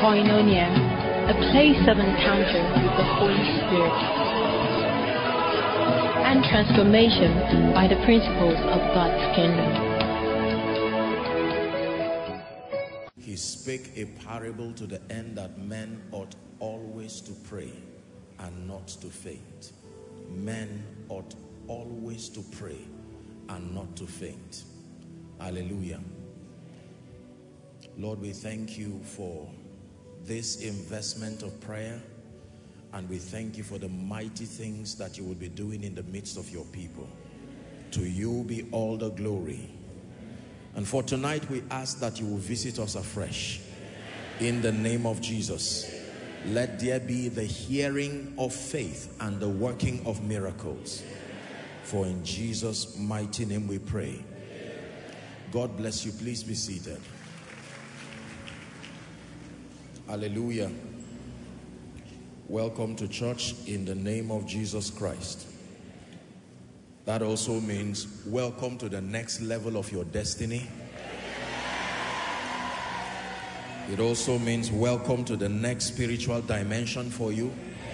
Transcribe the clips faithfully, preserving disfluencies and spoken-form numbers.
Koinonia, a place of encounter with the Holy Spirit and transformation by the principles of God's kingdom. He spake a parable to the end that men ought always to pray and not to faint. Men ought always to pray and not to faint. Hallelujah. Lord, we thank you for this investment of prayer, and we thank you for the mighty things that you will be doing in the midst of your people. To you be all the glory. And for tonight, we ask that you will visit us afresh. In the name of Jesus, let there be the hearing of faith and the working of miracles. For in Jesus' mighty name we pray. God bless you. Please be seated. Hallelujah. Welcome to church in the name of Jesus Christ. That also means welcome to the next level of your destiny. It also means welcome to the next spiritual dimension for you.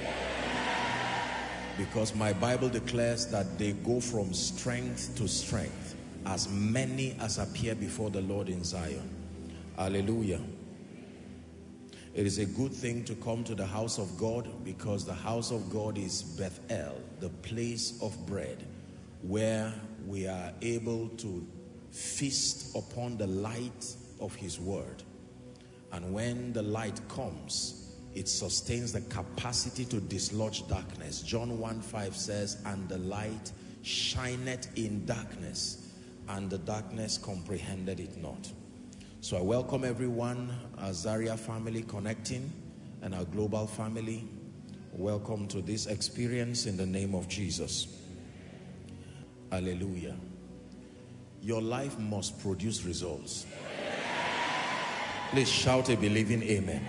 Because my Bible declares that they go from strength to strength, as many as appear before the Lord in Zion. Hallelujah. It is a good thing to come to the house of God, because the house of God is Bethel, the place of bread, where we are able to feast upon the light of his word. And when the light comes, it sustains the capacity to dislodge darkness. John one five says, and the light shineth in darkness, and the darkness comprehended it not. So I welcome everyone, our Zaria family connecting, and our global family. Welcome to this experience in the name of Jesus. Hallelujah. Your life must produce results. Please shout a believing amen.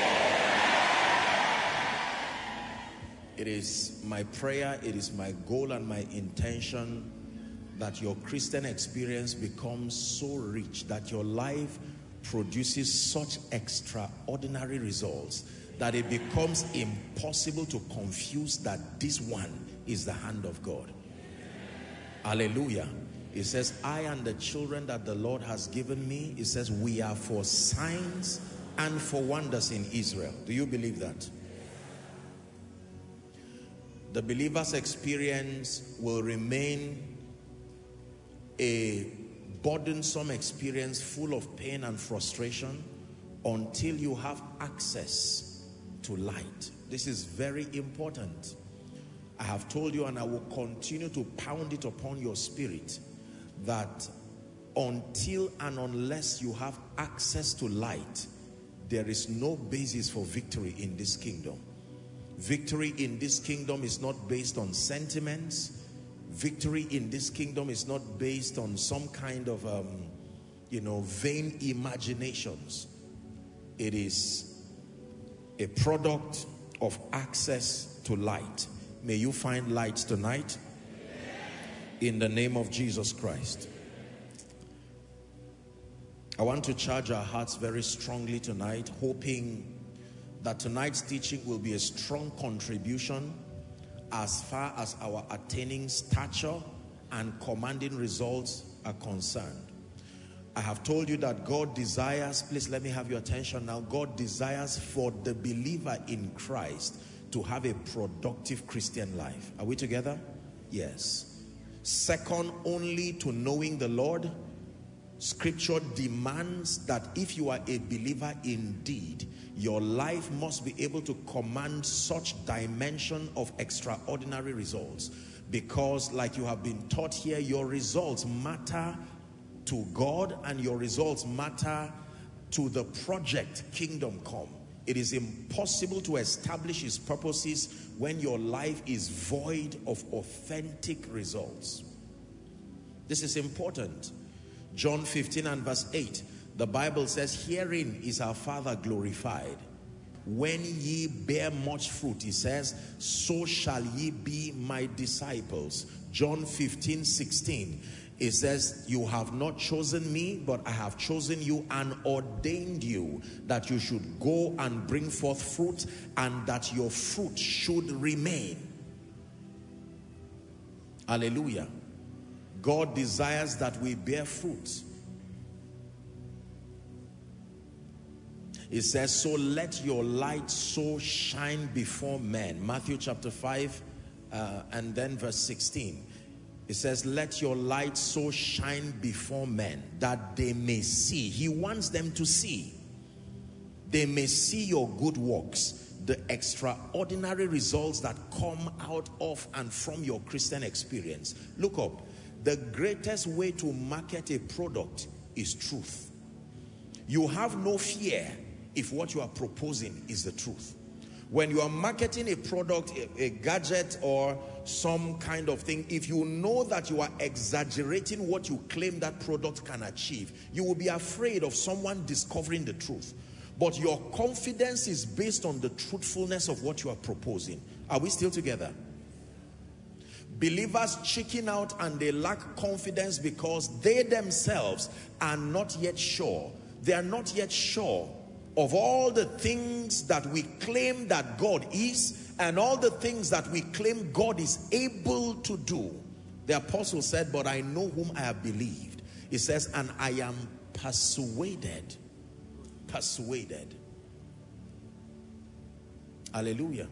It is my prayer, it is my goal and my intention that your Christian experience becomes so rich, that your life produces such extraordinary results that it becomes impossible to confuse that this one is the hand of God. Hallelujah. It says, I and the children that the Lord has given me, it says, we are for signs and for wonders in Israel. Do you believe that? The believer's experience will remain a burdensome experience full of pain and frustration until you have access to light. This is very important. I have told you, and I will continue to pound it upon your spirit, that until and unless you have access to light, there is no basis for victory in this kingdom. Victory in this kingdom is not based on sentiments. Victory in this kingdom is not based on some kind of, um, you know, vain imaginations. It is a product of access to light. May you find light tonight in the name of Jesus Christ. I want to charge our hearts very strongly tonight, hoping that tonight's teaching will be a strong contribution as far as our attaining stature and commanding results are concerned. I have told you that God desires, please let me have your attention now, God desires for the believer in Christ to have a productive Christian life. Are we together? Yes. Second only to knowing the Lord, Scripture demands that if you are a believer indeed, your life must be able to command such dimension of extraordinary results, because like you have been taught here, your results matter to God and your results matter to the project Kingdom Come. It is impossible to establish his purposes when your life is void of authentic results. This is important. John fifteen and verse eight, the Bible says, herein is our Father glorified, when ye bear much fruit. He says, so shall ye be my disciples. John fifteen sixteen, It says, you have not chosen me, but I have chosen you and ordained you that you should go and bring forth fruit, and that your fruit should remain. Hallelujah. God desires that we bear fruit. It says, so let your light so shine before men. Matthew chapter five uh, and then verse sixteen. It says, let your light so shine before men that they may see. He wants them to see. They may see your good works, the extraordinary results that come out of and from your Christian experience. Look up. The greatest way to market a product is truth. You have no fear if what you are proposing is the truth. When you are marketing a product, a, a gadget, or some kind of thing, if you know that you are exaggerating what you claim that product can achieve, you will be afraid of someone discovering the truth. But your confidence is based on the truthfulness of what you are proposing. Are we still together? Believers chicken out and they lack confidence because they themselves are not yet sure. They are not yet sure of all the things that we claim that God is, and all the things that we claim God is able to do. The apostle said, but I know whom I have believed. He says, and I am persuaded. Persuaded. Hallelujah.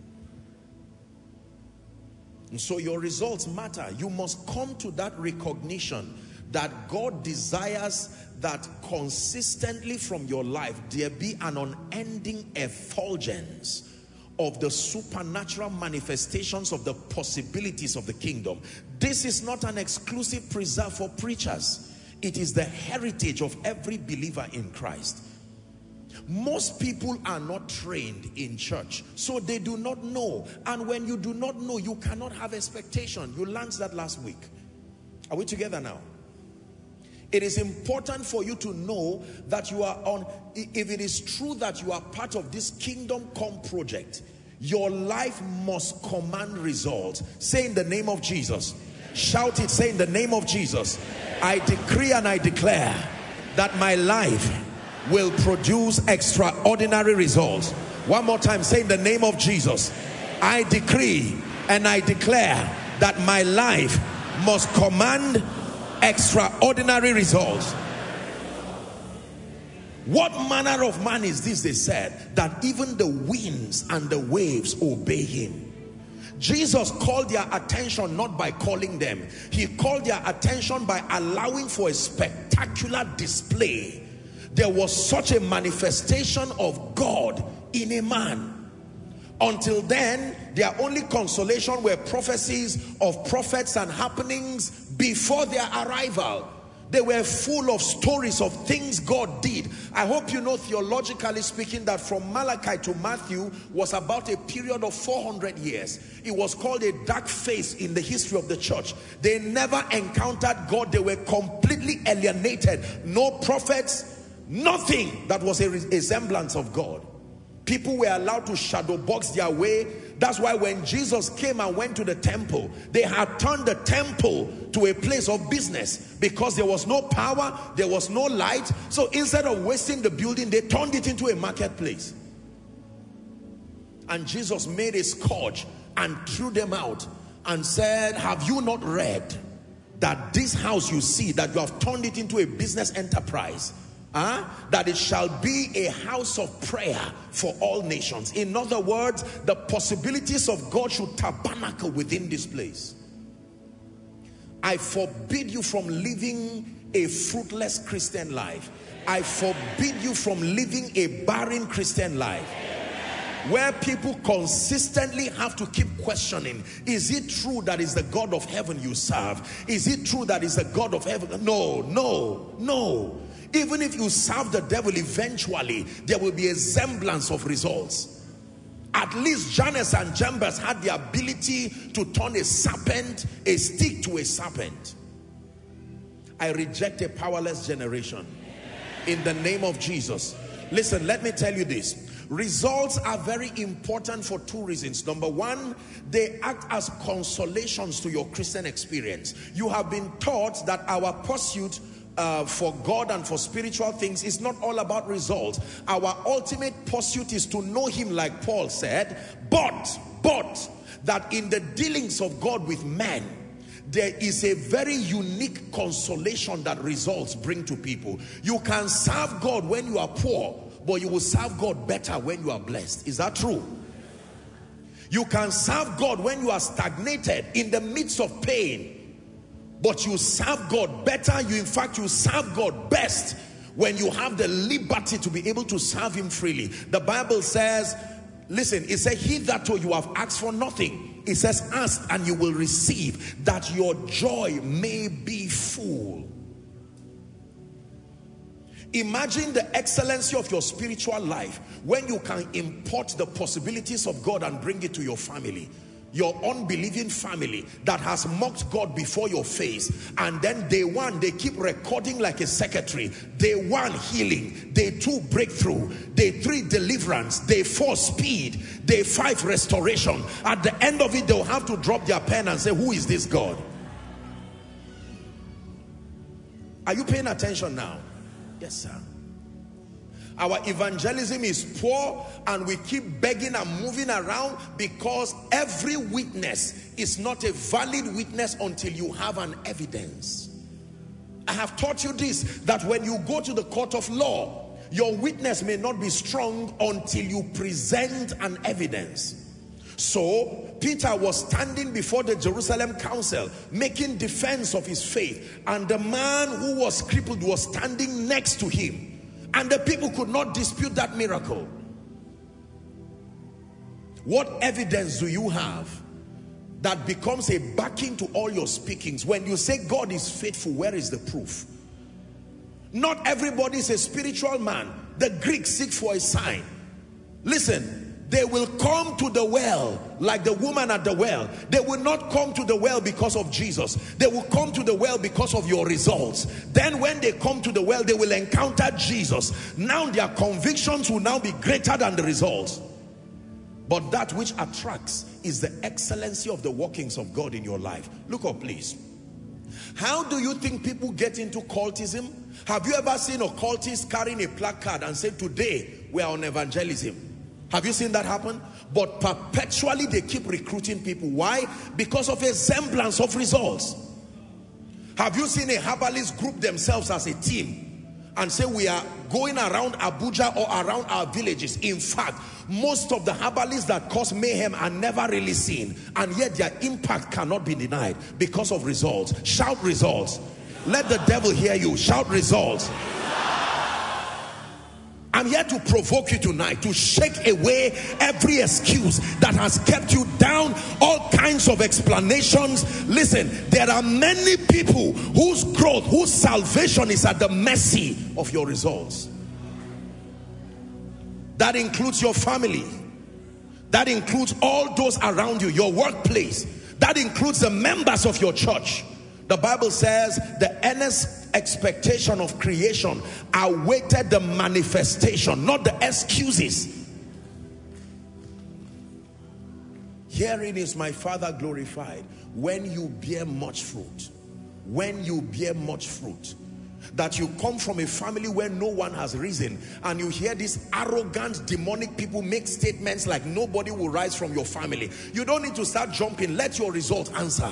And so your results matter. You must come to that recognition that God desires that consistently from your life there be an unending effulgence of the supernatural manifestations of the possibilities of the kingdom. This is not an exclusive preserve for preachers. It is the heritage of every believer in Christ. Most people are not trained in church, so they do not know. And when you do not know, you cannot have expectation. You learned that last week. Are we together now? It is important for you to know that you are on, if it is true that you are part of this Kingdom Come project, your life must command results. Say in the name of Jesus. Shout it, say in the name of Jesus. I decree and I declare that my life will produce extraordinary results. One more time, say in the name of Jesus. I decree and I declare that my life must command extraordinary results. What manner of man is this, they said, that even the winds and the waves obey him? Jesus called their attention not by calling them. He called their attention by allowing for a spectacular display. There was such a manifestation of God in a man. Until then, their only consolation were prophecies of prophets and happenings before their arrival. They were full of stories of things God did. I hope you know, theologically speaking, that from Malachi to Matthew was about a period of four hundred years. It was called a dark phase in the history of the church. They never encountered God. They were completely alienated. No prophets, nothing that was a resemblance of God. People were allowed to shadow box their way. That's why when Jesus came and went to the temple, they had turned the temple to a place of business because there was no power, there was no light. So instead of wasting the building, they turned it into a marketplace. And Jesus made a scourge and threw them out and said, have you not read that this house you see, that you have turned it into a business enterprise, Huh? that it shall be a house of prayer for all nations? In other words, the possibilities of God should tabernacle within this place. I forbid you from living a fruitless Christian life. I forbid you from living a barren Christian life, where people consistently have to keep questioning, is it true that is the God of heaven you serve? Is it true that is the God of heaven? No, no, no. Even if you serve the devil, eventually there will be a semblance of results. At least Jannes and Jambres had the ability to turn a serpent, a stick to a serpent. I reject a powerless generation in the name of Jesus. Listen, let me tell you this. Results are very important for two reasons. Number one, they act as consolations to your Christian experience. You have been taught that our pursuit uh, for God and for spiritual things is not all about results. Our ultimate pursuit is to know him, like Paul said, but, but, that in the dealings of God with men, there is a very unique consolation that results bring to people. You can serve God when you are poor, but you will serve God better when you are blessed. Is that true? You can serve God when you are stagnated in the midst of pain, but you serve God better. You, in fact, you serve God best when you have the liberty to be able to serve him freely. The Bible says, listen, it says, hitherto you have asked for nothing. It says, ask and you will receive, that your joy may be full. Imagine the excellency of your spiritual life when you can import the possibilities of God and bring it to your family. Your unbelieving family that has mocked God before your face, and then day one they keep recording like a secretary. Day one healing, day two breakthrough, day three deliverance, day four speed, day five restoration. At the end of it, they'll have to drop their pen and say, who is this God? Are you paying attention now? Yes, sir. Our evangelism is poor, and we keep begging and moving around because every witness is not a valid witness until you have an evidence. I have taught you this, that when you go to the court of law, your witness may not be strong until you present an evidence. So Peter was standing before the Jerusalem council making defense of his faith, and the man who was crippled was standing next to him. And the people could not dispute that miracle. What evidence do you have that becomes a backing to all your speakings? When you say God is faithful, where is the proof? Not everybody is a spiritual man. The Greeks seek for a sign. Listen, they will come to the well like the woman at the well. They will not come to the well because of Jesus. They will come to the well because of your results. Then when they come to the well, they will encounter Jesus. Now their convictions will now be greater than the results. But that which attracts is the excellency of the workings of God in your life. Look up, please. How do you think people get into cultism? Have you ever seen a cultist carrying a placard and say, today we are on evangelism? Have you seen that happen? But perpetually they keep recruiting people. Why? Because of a semblance of results. Have you seen a herbalist group themselves as a team and say, we are going around Abuja or around our villages? In fact, most of the herbalists that cause mayhem are never really seen, and yet their impact cannot be denied because of results. Shout results. Let the devil hear you. Shout results. I'm here to provoke you tonight to shake away every excuse that has kept you down, all kinds of explanations. Listen, there are many people whose growth, whose salvation is at the mercy of your results. That includes your family. That includes all those around you, your workplace. That includes the members of your church. The Bible says the earnest expectation of creation awaited the manifestation, not the excuses. Herein is my Father glorified, when you bear much fruit. When you bear much fruit. That you come from a family where no one has risen, and you hear these arrogant demonic people make statements like nobody will rise from your family. You don't need to start jumping. Let your results answer.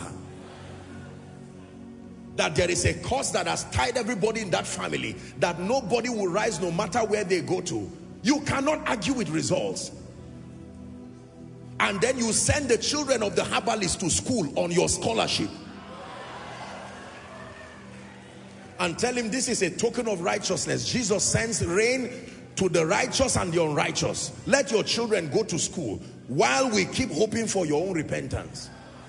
That there is a cause that has tied everybody in that family, that nobody will rise no matter where they go to. You cannot argue with results. And then you send the children of the herbalist to school on your scholarship and tell him this is a token of righteousness. Jesus sends rain to the righteous and the unrighteous. Let your children go to school while we keep hoping for your own repentance.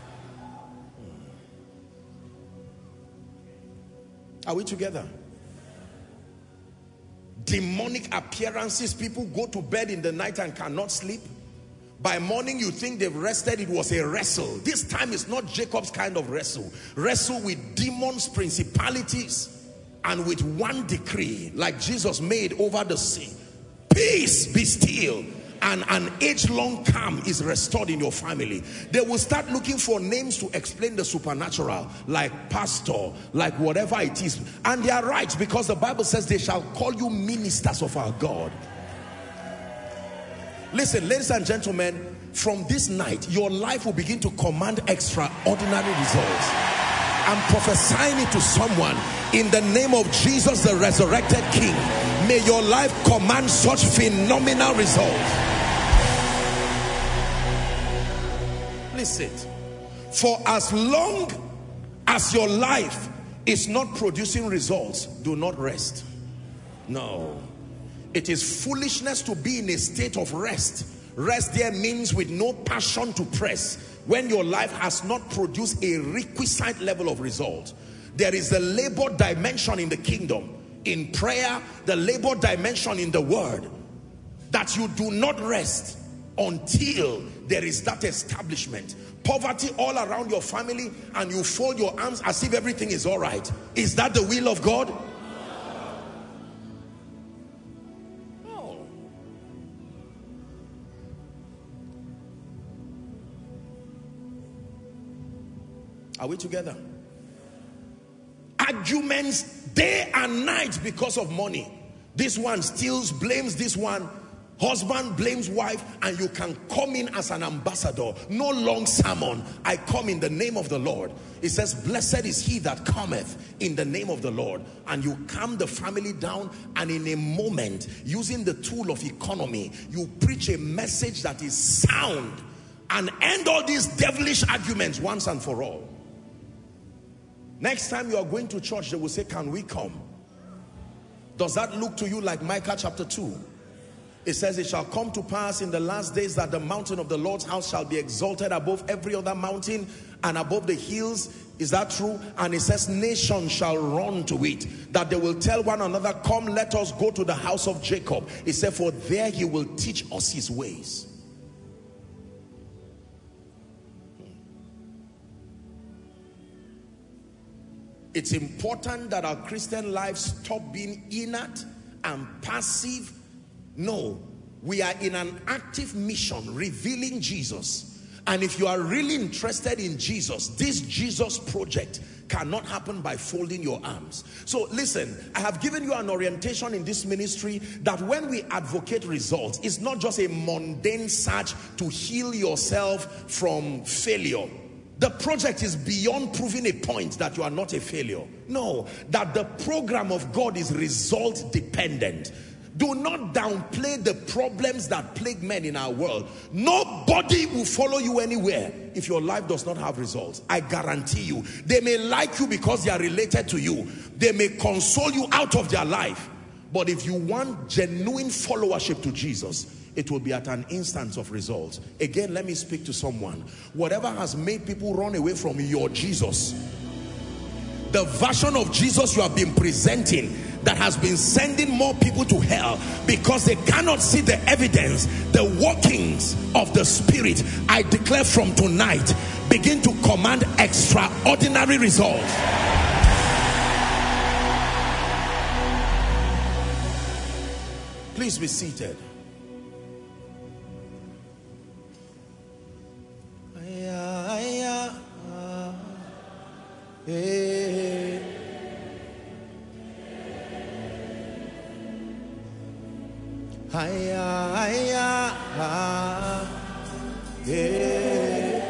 Are we together? Demonic appearances. People go to bed in the night and cannot sleep. By morning you think they've rested. It was a wrestle. This time it's not Jacob's kind of wrestle. Wrestle with demons, principalities, and with one decree like Jesus made over the sea. peace be still, and an age-long calm is restored in your family. They will start looking for names to explain the supernatural, like pastor, like whatever it is. And they are right, because the Bible says they shall call you ministers of our God. Listen, ladies and gentlemen, from this night, your life will begin to command extraordinary results. I'm prophesying it to someone in the name of Jesus, the resurrected King. May your life command such phenomenal results. Listen, for as long as your life is not producing results, do not rest. No. It is foolishness to be in a state of rest. Rest there means with no passion to press, when your life has not produced a requisite level of result. There is a labor dimension in the kingdom, in prayer, the labor dimension in the word, that you do not rest until there is that establishment. Poverty all around your family, and you fold your arms as if everything is all right. Is that the will of God? Are we together? Arguments day and night because of money. This one steals, blames this one. Husband blames wife, and you can come in as an ambassador. No long sermon. I come in the name of the Lord. It says, blessed is he that cometh in the name of the Lord. And you calm the family down, and in a moment, using the tool of economy, you preach a message that is sound and end all these devilish arguments once and for all. Next time you are going to church, they will say, can we come? Does that look to you like Micah chapter two? It says, it shall come to pass in the last days that the mountain of the Lord's house shall be exalted above every other mountain and above the hills. Is that true? And it says, nations shall run to it, that they will tell one another, come, let us go to the house of Jacob. It said, for there he will teach us his ways. It's important that our Christian lives stop being inert and passive. No, we are in an active mission revealing Jesus. And if you are really interested in Jesus, this Jesus project cannot happen by folding your arms. So listen, I have given you an orientation in this ministry that when we advocate results, it's not just a mundane search to heal yourself from failure. The project is beyond proving a point that you are not a failure. No, that the program of God is result dependent. Do not downplay the problems that plague men in our world. Nobody will follow you anywhere if your life does not have results. I guarantee you. They may like you because they are related to you. They may console you out of their life. But if you want genuine followership to Jesus, it will be at an instance of results. Again, let me speak to someone. Whatever has made people run away from your Jesus, the version of Jesus you have been presenting that has been sending more people to hell because they cannot see the evidence, the workings of the Spirit, I declare from tonight, begin to command extraordinary results. Please be seated. Hey. Hiya, hiya, ah. Hey.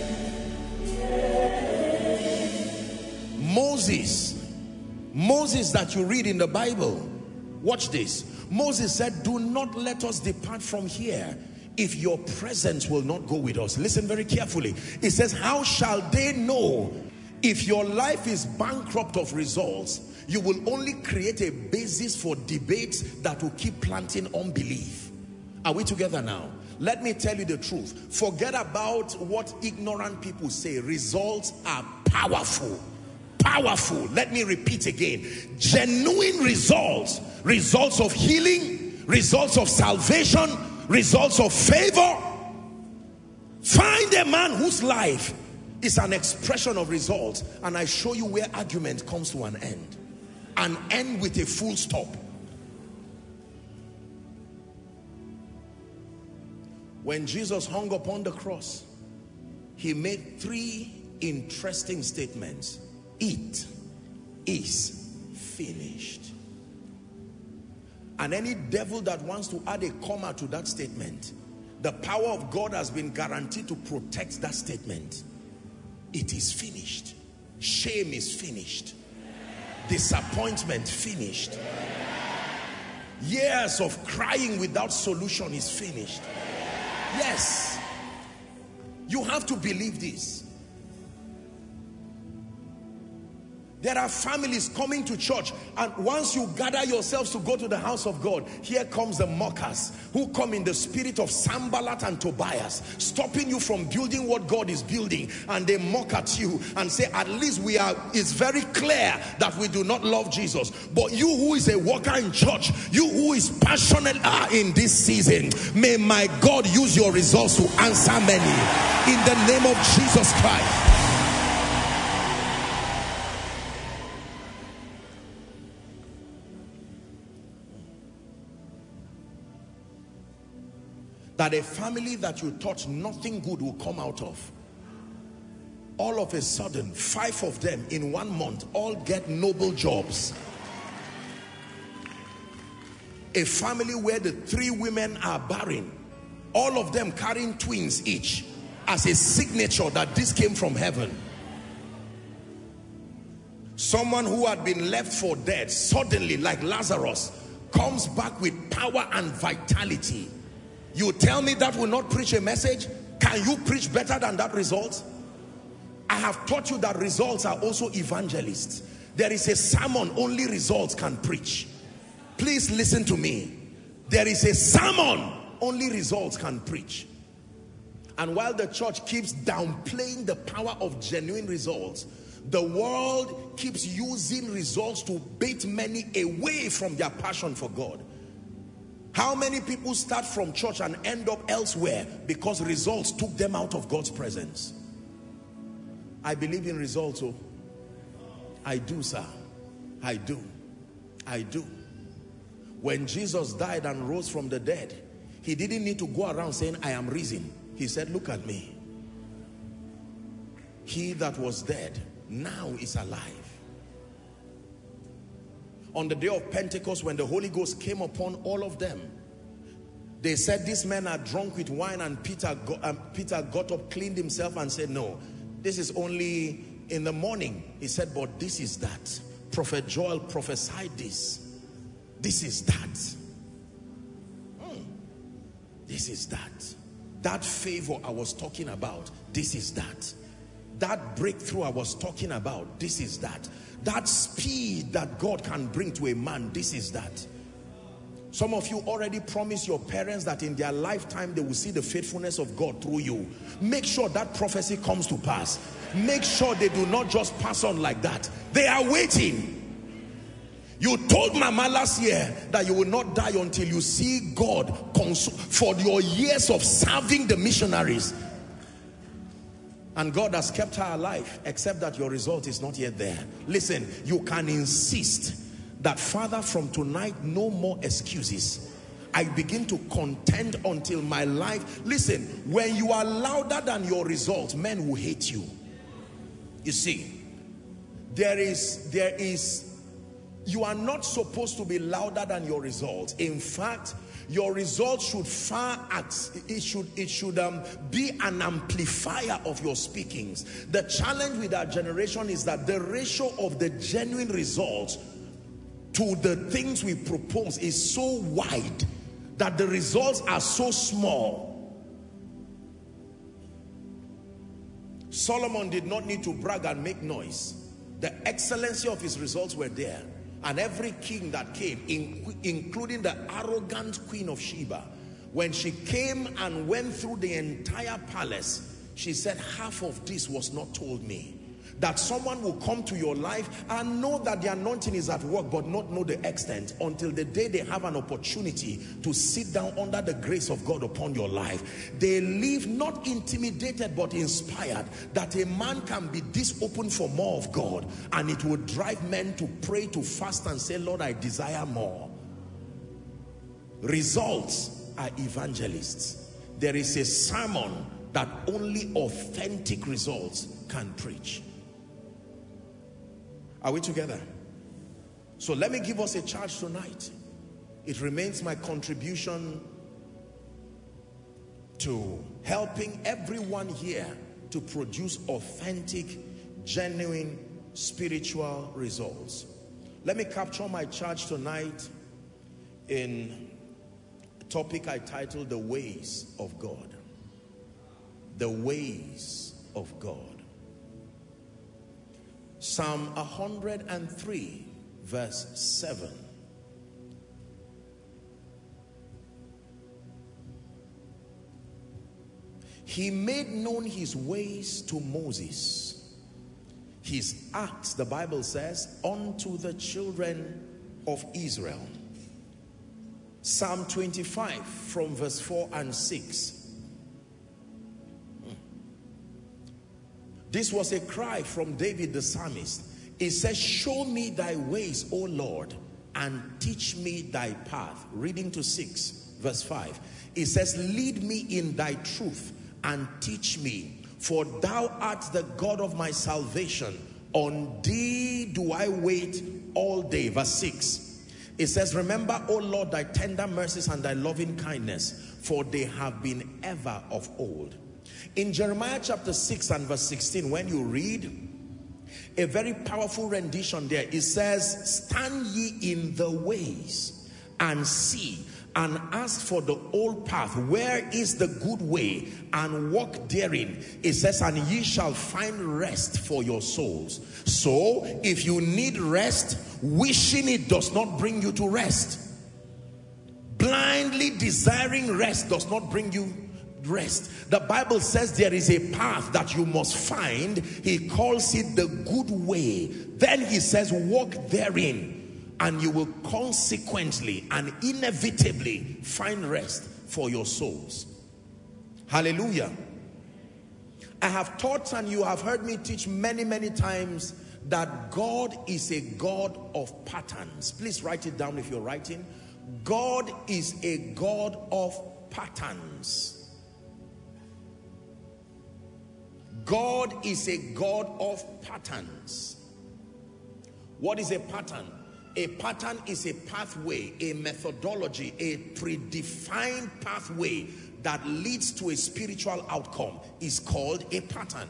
Moses, Moses that you read in the Bible, watch this. Moses said, do not let us depart from here if your presence will not go with us. Listen very carefully. It says, how shall they know? If your life is bankrupt of results, you will only create a basis for debates that will keep planting unbelief. Are we together now? Let me tell you the truth. Forget about what ignorant people say. Results are powerful. Powerful. Let me repeat again. Genuine results. Results of healing. Results of salvation. Results of favor. Find a man whose life is an expression of results, and I show you where argument comes to an end. An end with a full stop. When Jesus hung upon the cross, he made three interesting statements. It is finished. And any devil that wants to add a comma to that statement, the power of God has been guaranteed to protect that statement. It is finished. Shame is finished. Disappointment finished. Years of crying without solution is finished. Yes. You have to believe this. There are families coming to church, and once you gather yourselves to go to the house of God, here comes the mockers who come in the spirit of Sanballat and Tobias, stopping you from building what God is building, and they mock at you and say, at least we are, it's very clear that we do not love Jesus. But you who is a worker in church, you who is passionate ah, in this season, may my God use your results to answer many. In the name of Jesus Christ. That a family that you thought nothing good will come out of, all of a sudden, five of them in one month all get noble jobs. A family where the three women are barren, all of them carrying twins each, as a signature that this came from heaven. Someone who had been left for dead, suddenly, like Lazarus, comes back with power and vitality. You tell me that will not preach a message? Can you preach better than that result? I have taught you that results are also evangelists. There is a sermon only results can preach. Please listen to me. There is a sermon only results can preach. And while the church keeps downplaying the power of genuine results, the world keeps using results to bait many away from their passion for God. How many people start from church and end up elsewhere because results took them out of God's presence? I believe in results. Oh, I do, sir. I do. I do. When Jesus died and rose from the dead, he didn't need to go around saying, I am risen. He said, look at me. He that was dead now is alive. On the day of Pentecost, when the Holy Ghost came upon all of them, they said, these men are drunk with wine, and Peter got, um, Peter got up, cleaned himself and said, no, this is only in the morning. He said, but this is that. Prophet Joel prophesied this. This is that. Hmm. This is that. That favor I was talking about, this is that. That breakthrough I was talking about, this is that. That speed that God can bring to a man, this is that. Some of you already promised your parents that in their lifetime they will see the faithfulness of God through you. Make sure that prophecy comes to pass. Make sure they do not just pass on like that. They are waiting. You told Mama last year that you will not die until you see God for your years of serving the missionaries. And God has kept her alive, except that your result is not yet there. Listen, you can insist that, Father, from tonight, no more excuses. I begin to contend until my life. Listen, when you are louder than your result, men will hate you. You see, there is, there is, you are not supposed to be louder than your results. In fact, your results should far act, it should, it should um, be an amplifier of your speakings. The challenge with our generation is that the ratio of the genuine results to the things we propose is so wide that the results are so small. Solomon did not need to brag and make noise. The excellency of his results were there. And every king that came, in, including the arrogant Queen of Sheba, when she came and went through the entire palace, she said, half of this was not told me. That someone will come to your life and know that the anointing is at work, but not know the extent until the day they have an opportunity to sit down under the grace of God upon your life. They live not intimidated but inspired, that a man can be this open for more of God, and it will drive men to pray, to fast, and say, Lord, I desire more. Results are evangelists. there is a sermon that only authentic results can preach. Are we together? So let me give us a charge tonight. It remains my contribution to helping everyone here to produce authentic, genuine, spiritual results. Let me capture my charge tonight in a topic I titled The Ways of God. The Ways of God. Psalm one hundred and three verse seven. He made known his ways to Moses, his acts, the Bible says, unto the children of Israel. Psalm twenty-five from verse four and six. This was a cry from David the psalmist. It says, show me thy ways, O Lord, and teach me thy path. Reading to six, verse five. It says, lead me in thy truth and teach me, for thou art the God of my salvation. On thee do I wait all day. Verse six. It says, remember, O Lord, thy tender mercies and thy loving kindness, for they have been ever of old. In Jeremiah chapter six and verse sixteen, when you read a very powerful rendition there, it says, stand ye in the ways and see, and ask for the old path, where is the good way, and walk therein. It says, and ye shall find rest for your souls. So if you need rest, wishing it does not bring you to rest. Blindly desiring rest does not bring you rest. The Bible says there is a path that you must find. He calls it the good way. Then he says, walk therein, and you will consequently and inevitably find rest for your souls. Hallelujah. I have taught, and you have heard me teach many, many times, that God is a God of patterns. Please write it down if you're writing. God is a God of patterns. God is a God of patterns. What is a pattern? A pattern is a pathway, a methodology, a predefined pathway that leads to a spiritual outcome is called a pattern.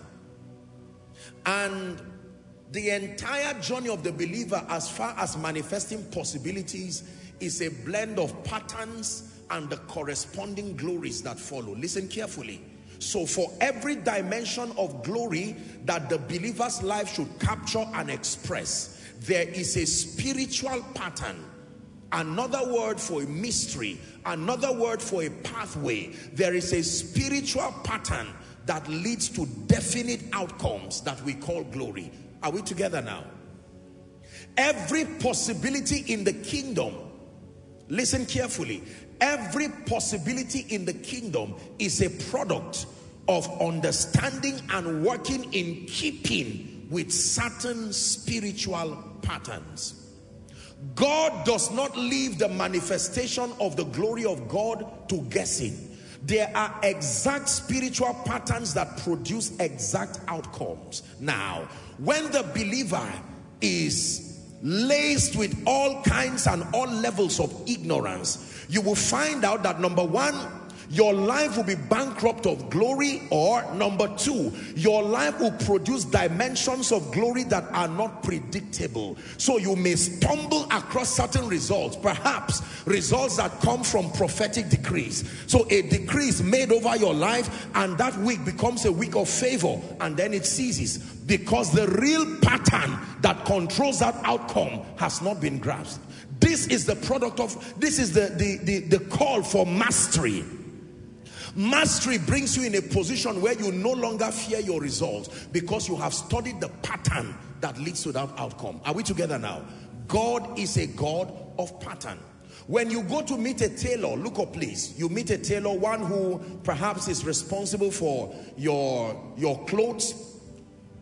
And the entire journey of the believer, as far as manifesting possibilities, is a blend of patterns and the corresponding glories that follow. Listen carefully. So for every dimension of glory that the believer's life should capture and express, there is a spiritual pattern. Another word for a mystery, another word for a pathway. There is a spiritual pattern that leads to definite outcomes that we call glory. Are we together now? Every possibility in the kingdom, listen carefully, every possibility in the kingdom is a product of understanding and working in keeping with certain spiritual patterns. God does not leave the manifestation of the glory of God to guessing. There are exact spiritual patterns that produce exact outcomes. Now, when the believer is laced with all kinds and all levels of ignorance, you will find out that number one, your life will be bankrupt of glory, or number two, your life will produce dimensions of glory that are not predictable. So you may stumble across certain results, perhaps results that come from prophetic decrees. So a decree is made over your life, and that week becomes a week of favor, and then it ceases because the real pattern that controls that outcome has not been grasped. This is the product of, this is the, the, the, the call for mastery. Mastery brings you in a position where you no longer fear your results because you have studied the pattern that leads to that outcome. Are we together now? God is a God of pattern. When you go to meet a tailor, look up please, you meet a tailor, one who perhaps is responsible for your, your clothes.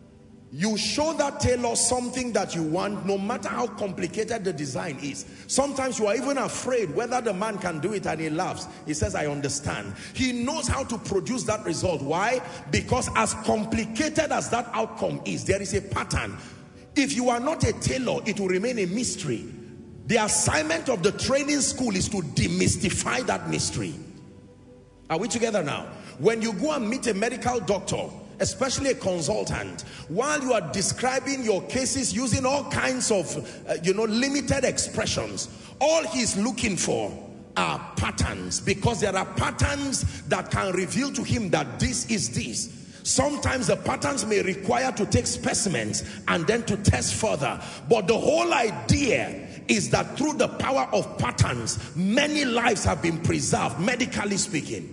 You show that tailor something that you want, no matter how complicated the design is. Sometimes you are even afraid whether the man can do it, and he laughs. He says, I understand. He knows how to produce that result. Why? Because as complicated as that outcome is, there is a pattern. If you are not a tailor, it will remain a mystery. The assignment of the training school is to demystify that mystery. Are we together now? When you go and meet a medical doctor, especially a consultant, while you are describing your cases using all kinds of, uh, you know, limited expressions, all he's looking for are patterns, because there are patterns that can reveal to him that this is this. Sometimes the patterns may require to take specimens and then to test further. But the whole idea is that through the power of patterns, many lives have been preserved, medically speaking.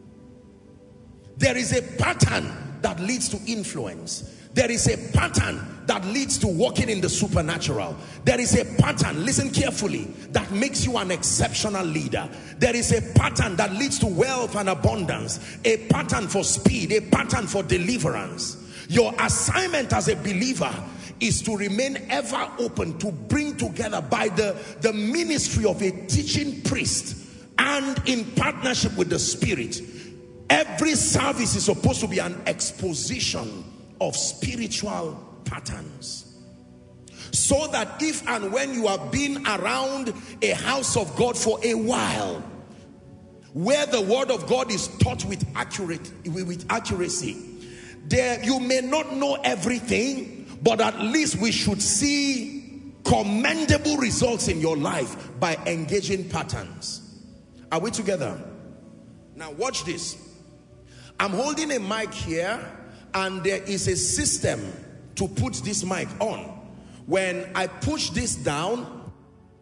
There is a pattern that leads to influence. There is a pattern that leads to walking in the supernatural. There is a pattern, listen carefully, that makes you an exceptional leader. There is a pattern that leads to wealth and abundance. A pattern for speed, a pattern for deliverance. Your assignment as a believer is to remain ever open to bring together by the, the ministry of a teaching priest and in partnership with the Spirit. Every service is supposed to be an exposition of spiritual patterns, so that if and when you have been around a house of God for a while, where the word of God is taught with accurate with accuracy, there you may not know everything, but at least we should see commendable results in your life by engaging patterns. Are we together? Now watch this. I'm holding a mic here, and there is a system to put this mic on. When I push this down,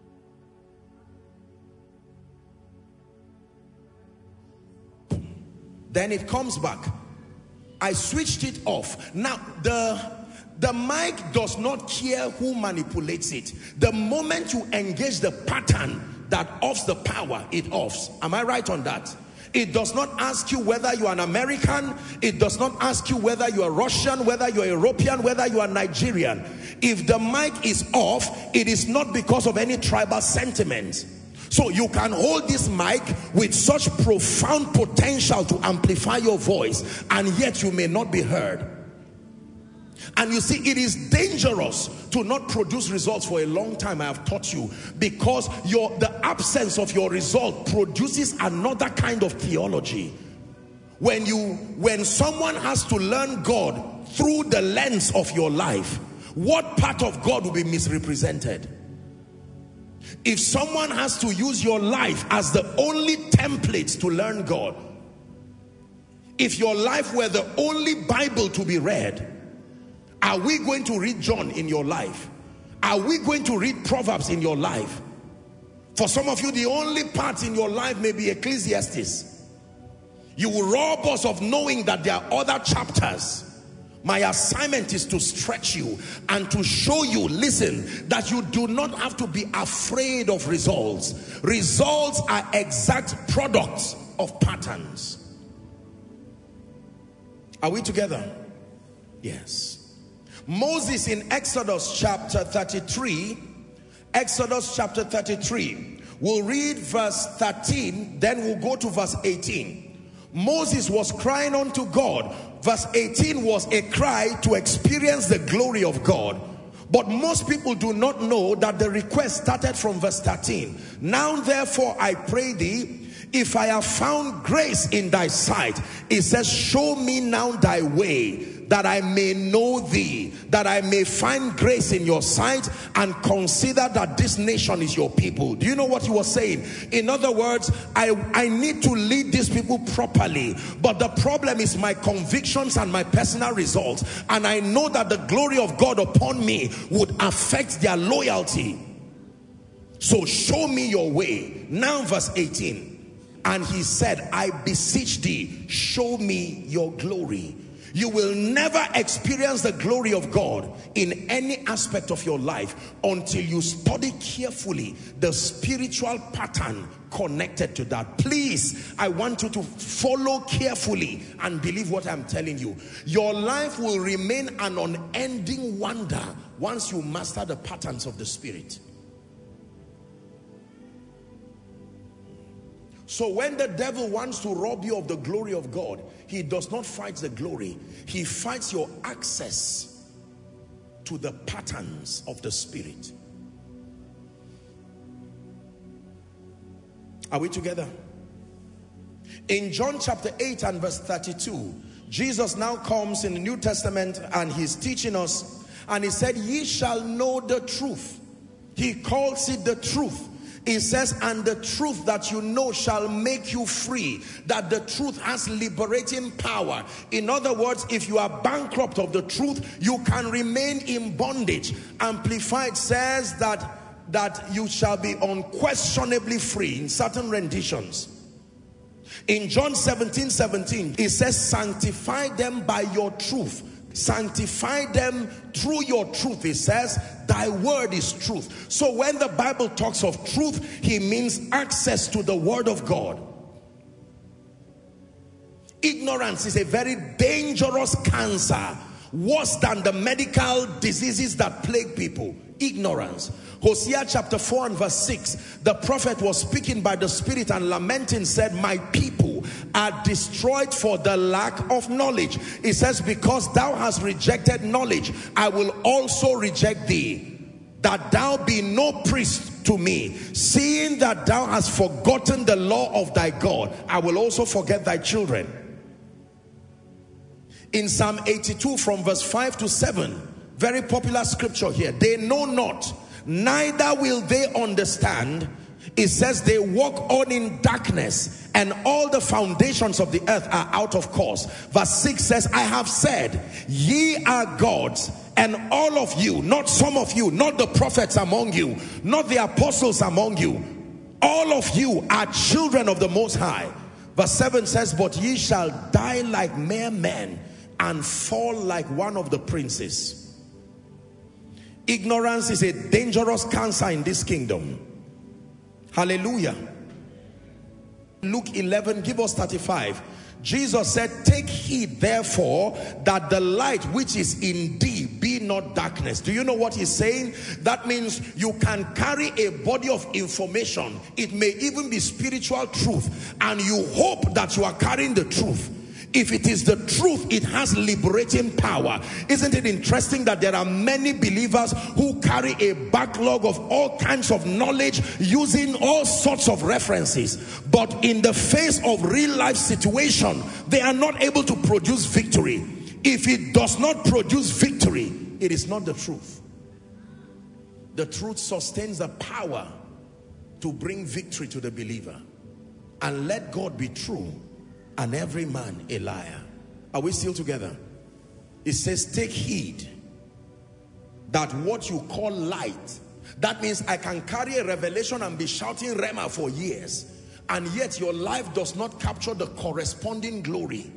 then it comes back. I switched it off. Now the the mic does not care who manipulates it. The moment you engage the pattern that offs the power, it offs. Am I right on that? It does not ask you whether you are an American. It does not ask you whether you are Russian, whether you are European, whether you are Nigerian. If the mic is off, it is not because of any tribal sentiment. So you can hold this mic with such profound potential to amplify your voice, and yet you may not be heard. And you see, it is dangerous to not produce results for a long time. I have taught you, because your the absence of your result produces another kind of theology. When you when someone has to learn God through the lens of your life, what part of God will be misrepresented? If someone has to use your life as the only template to learn God, if your life were the only Bible to be read, are we going to read John in your life? Are we going to read Proverbs in your life? For some of you, the only part in your life may be Ecclesiastes. You will rob us of knowing that there are other chapters. My assignment is to stretch you and to show you, listen, that you do not have to be afraid of results. Results are exact products of patterns. Are we together? Yes. Moses in Exodus chapter thirty-three, Exodus chapter thirty-three, we'll read verse thirteen, then we'll go to verse eighteen. Moses was crying unto God. Verse eighteen was a cry to experience the glory of God. But most people do not know that the request started from verse thirteen. Now therefore I pray thee, if I have found grace in thy sight, it says, show me now thy way, that I may know thee, that I may find grace in your sight, and consider that this nation is your people. Do you know what he was saying? In other words, I, I need to lead these people properly, but the problem is my convictions and my personal results, and I know that the glory of God upon me would affect their loyalty. So show me your way. Now verse eighteen, and he said, I beseech thee, show me your glory. You will never experience the glory of God in any aspect of your life until you study carefully the spiritual pattern connected to that. Please, I want you to follow carefully and believe what I'm telling you. Your life will remain an unending wonder once you master the patterns of the Spirit. So when the devil wants to rob you of the glory of God, he does not fight the glory. He fights your access to the patterns of the Spirit. Are we together? In John chapter eight and verse thirty-two, Jesus now comes in the New Testament and he's teaching us, and he said, ye shall know the truth. He calls it the truth. He says, and the truth that you know shall make you free. That the truth has liberating power. In other words, if you are bankrupt of the truth, you can remain in bondage. Amplified says that, that you shall be unquestionably free in certain renditions. In John seventeen seventeen, it says, sanctify them by your truth. Sanctify them through your truth. It says, thy word is truth. So when the Bible talks of truth, he means access to the word of God. Ignorance is a very dangerous cancer, worse than the medical diseases that plague people. Ignorance. Hosea chapter four and verse six, the prophet was speaking by the Spirit and lamenting, said, my people are destroyed for the lack of knowledge. It says, because thou hast rejected knowledge, I will also reject thee, that thou be no priest to me. Seeing that thou hast forgotten the law of thy God, I will also forget thy children. In Psalm eighty-two from verse five to seven, very popular scripture here, they know not, neither will they understand. It says they walk on in darkness, and all the foundations of the earth are out of course. Verse six says, I have said, ye are gods, and all of you, not some of you, not the prophets among you, not the apostles among you, all of you are children of the Most High. Verse seven says, but ye shall die like mere men and fall like one of the princes. Ignorance is a dangerous cancer in this kingdom. Hallelujah. Luke eleven, give us thirty-five. Jesus said, take heed therefore that the light which is in thee be not darkness. Do you know what he's saying? That means you can carry a body of information. It may even be spiritual truth, and you hope that you are carrying the truth. If it is the truth, it has liberating power. Isn't it interesting that there are many believers who carry a backlog of all kinds of knowledge using all sorts of references, but in the face of real life situation, they are not able to produce victory. If it does not produce victory, it is not the truth. The truth sustains the power to bring victory to the believer. And let God be true and every man a liar. Are we still together? It says, take heed that what you call light, that means I can carry a revelation and be shouting Rhema for years, and yet your life does not capture the corresponding glory.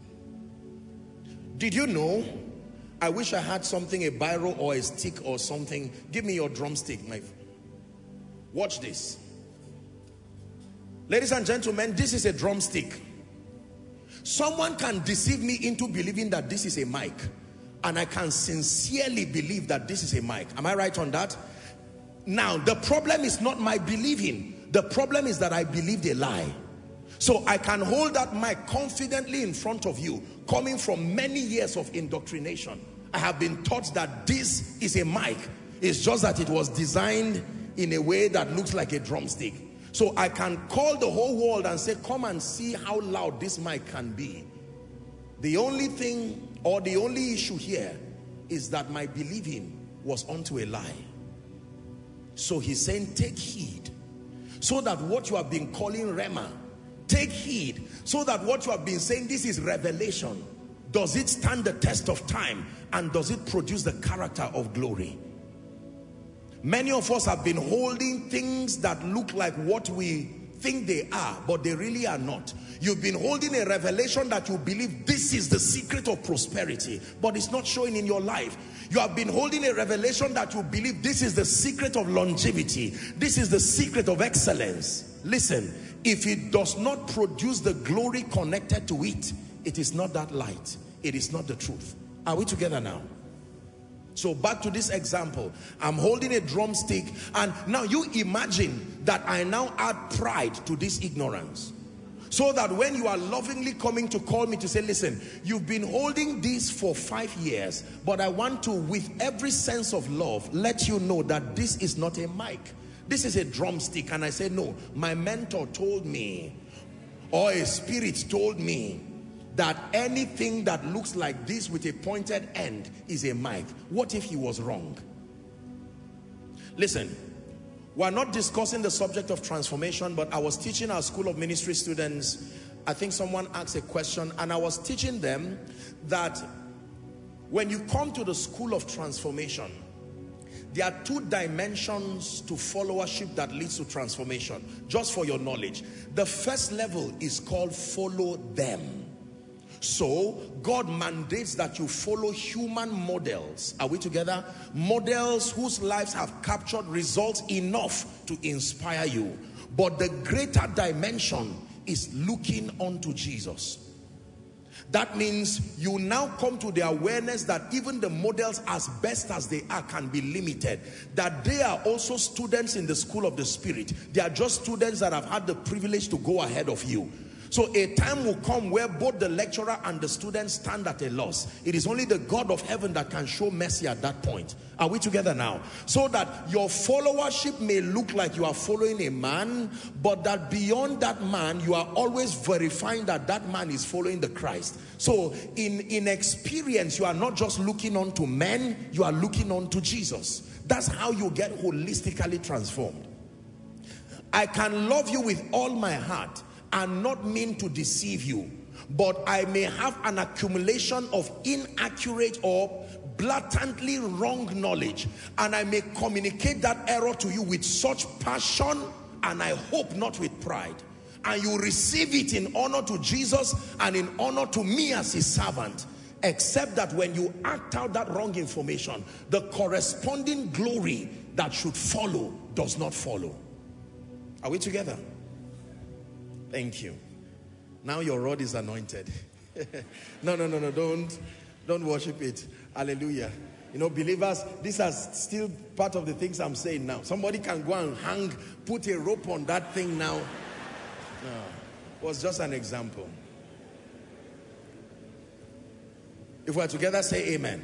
Did you know? I wish I had something, a biro or a stick or something. Give me your drumstick, my friend. Watch this. Ladies and gentlemen, this is a drumstick. Someone can deceive me into believing that this is a mic, and I can sincerely believe that this is a mic. Am I right on that? Now, the problem is not my believing. The problem is that I believed a lie. So I can hold that mic confidently in front of you, coming from many years of indoctrination. I have been taught that this is a mic. It's just that it was designed in a way that looks like a drumstick. So I can call the whole world and say, come and see how loud this mic can be. The only thing or the only issue here is that my believing was unto a lie. So he's saying, take heed, so that what you have been calling Rhema, take heed, so that what you have been saying, this is revelation, does it stand the test of time, and does it produce the character of glory? Many of us have been holding things that look like what we think they are, but they really are not. You've been holding a revelation that you believe this is the secret of prosperity, but it's not showing in your life. You have been holding a revelation that you believe this is the secret of longevity. This is the secret of excellence. Listen, if it does not produce the glory connected to it, it is not that light. It is not the truth. Are we together now? So back to this example. I'm holding a drumstick, and now you imagine that I now add pride to this ignorance. So that when you are lovingly coming to call me to say, listen, you've been holding this for five years, but I want to, with every sense of love, let you know that this is not a mic. This is a drumstick. And I say, no, my mentor told me, or a spirit told me, that anything that looks like this with a pointed end is a mic. What if he was wrong? Listen, we're not discussing the subject of transformation, but I was teaching our School of Ministry students. I think someone asked a question, and I was teaching them that when you come to the School of Transformation, there are two dimensions to followership that leads to transformation. Just for your knowledge, the first level is called follow them. So God mandates that you follow human models. Are we together? Models whose lives have captured results enough to inspire you. But the greater dimension is looking unto Jesus. That means you now come to the awareness that even the models, as best as they are, can be limited. That they are also students in the school of the Spirit. They are just students that have had the privilege to go ahead of you. So a time will come where both the lecturer and the student stand at a loss. It is only the God of heaven that can show mercy at that point. Are we together now? So that your followership may look like you are following a man, but that beyond that man, you are always verifying that that man is following the Christ. So in, in experience, you are not just looking on to men, you are looking on to Jesus. That's how you get holistically transformed. I can love you with all my heart and not mean to deceive you, but I may have an accumulation of inaccurate or blatantly wrong knowledge, and I may communicate that error to you with such passion, and I hope not with pride, and you receive it in honor to Jesus and in honor to me as his servant, except that when you act out that wrong information, the corresponding glory that should follow does not follow. Are we together? Thank you. Now your rod is anointed. no, no, no, no, don't, don't worship it. Hallelujah. You know, believers, these are still part of the things I'm saying now. Somebody can go and hang, put a rope on that thing now. No, it was just an example. If we're together, say amen.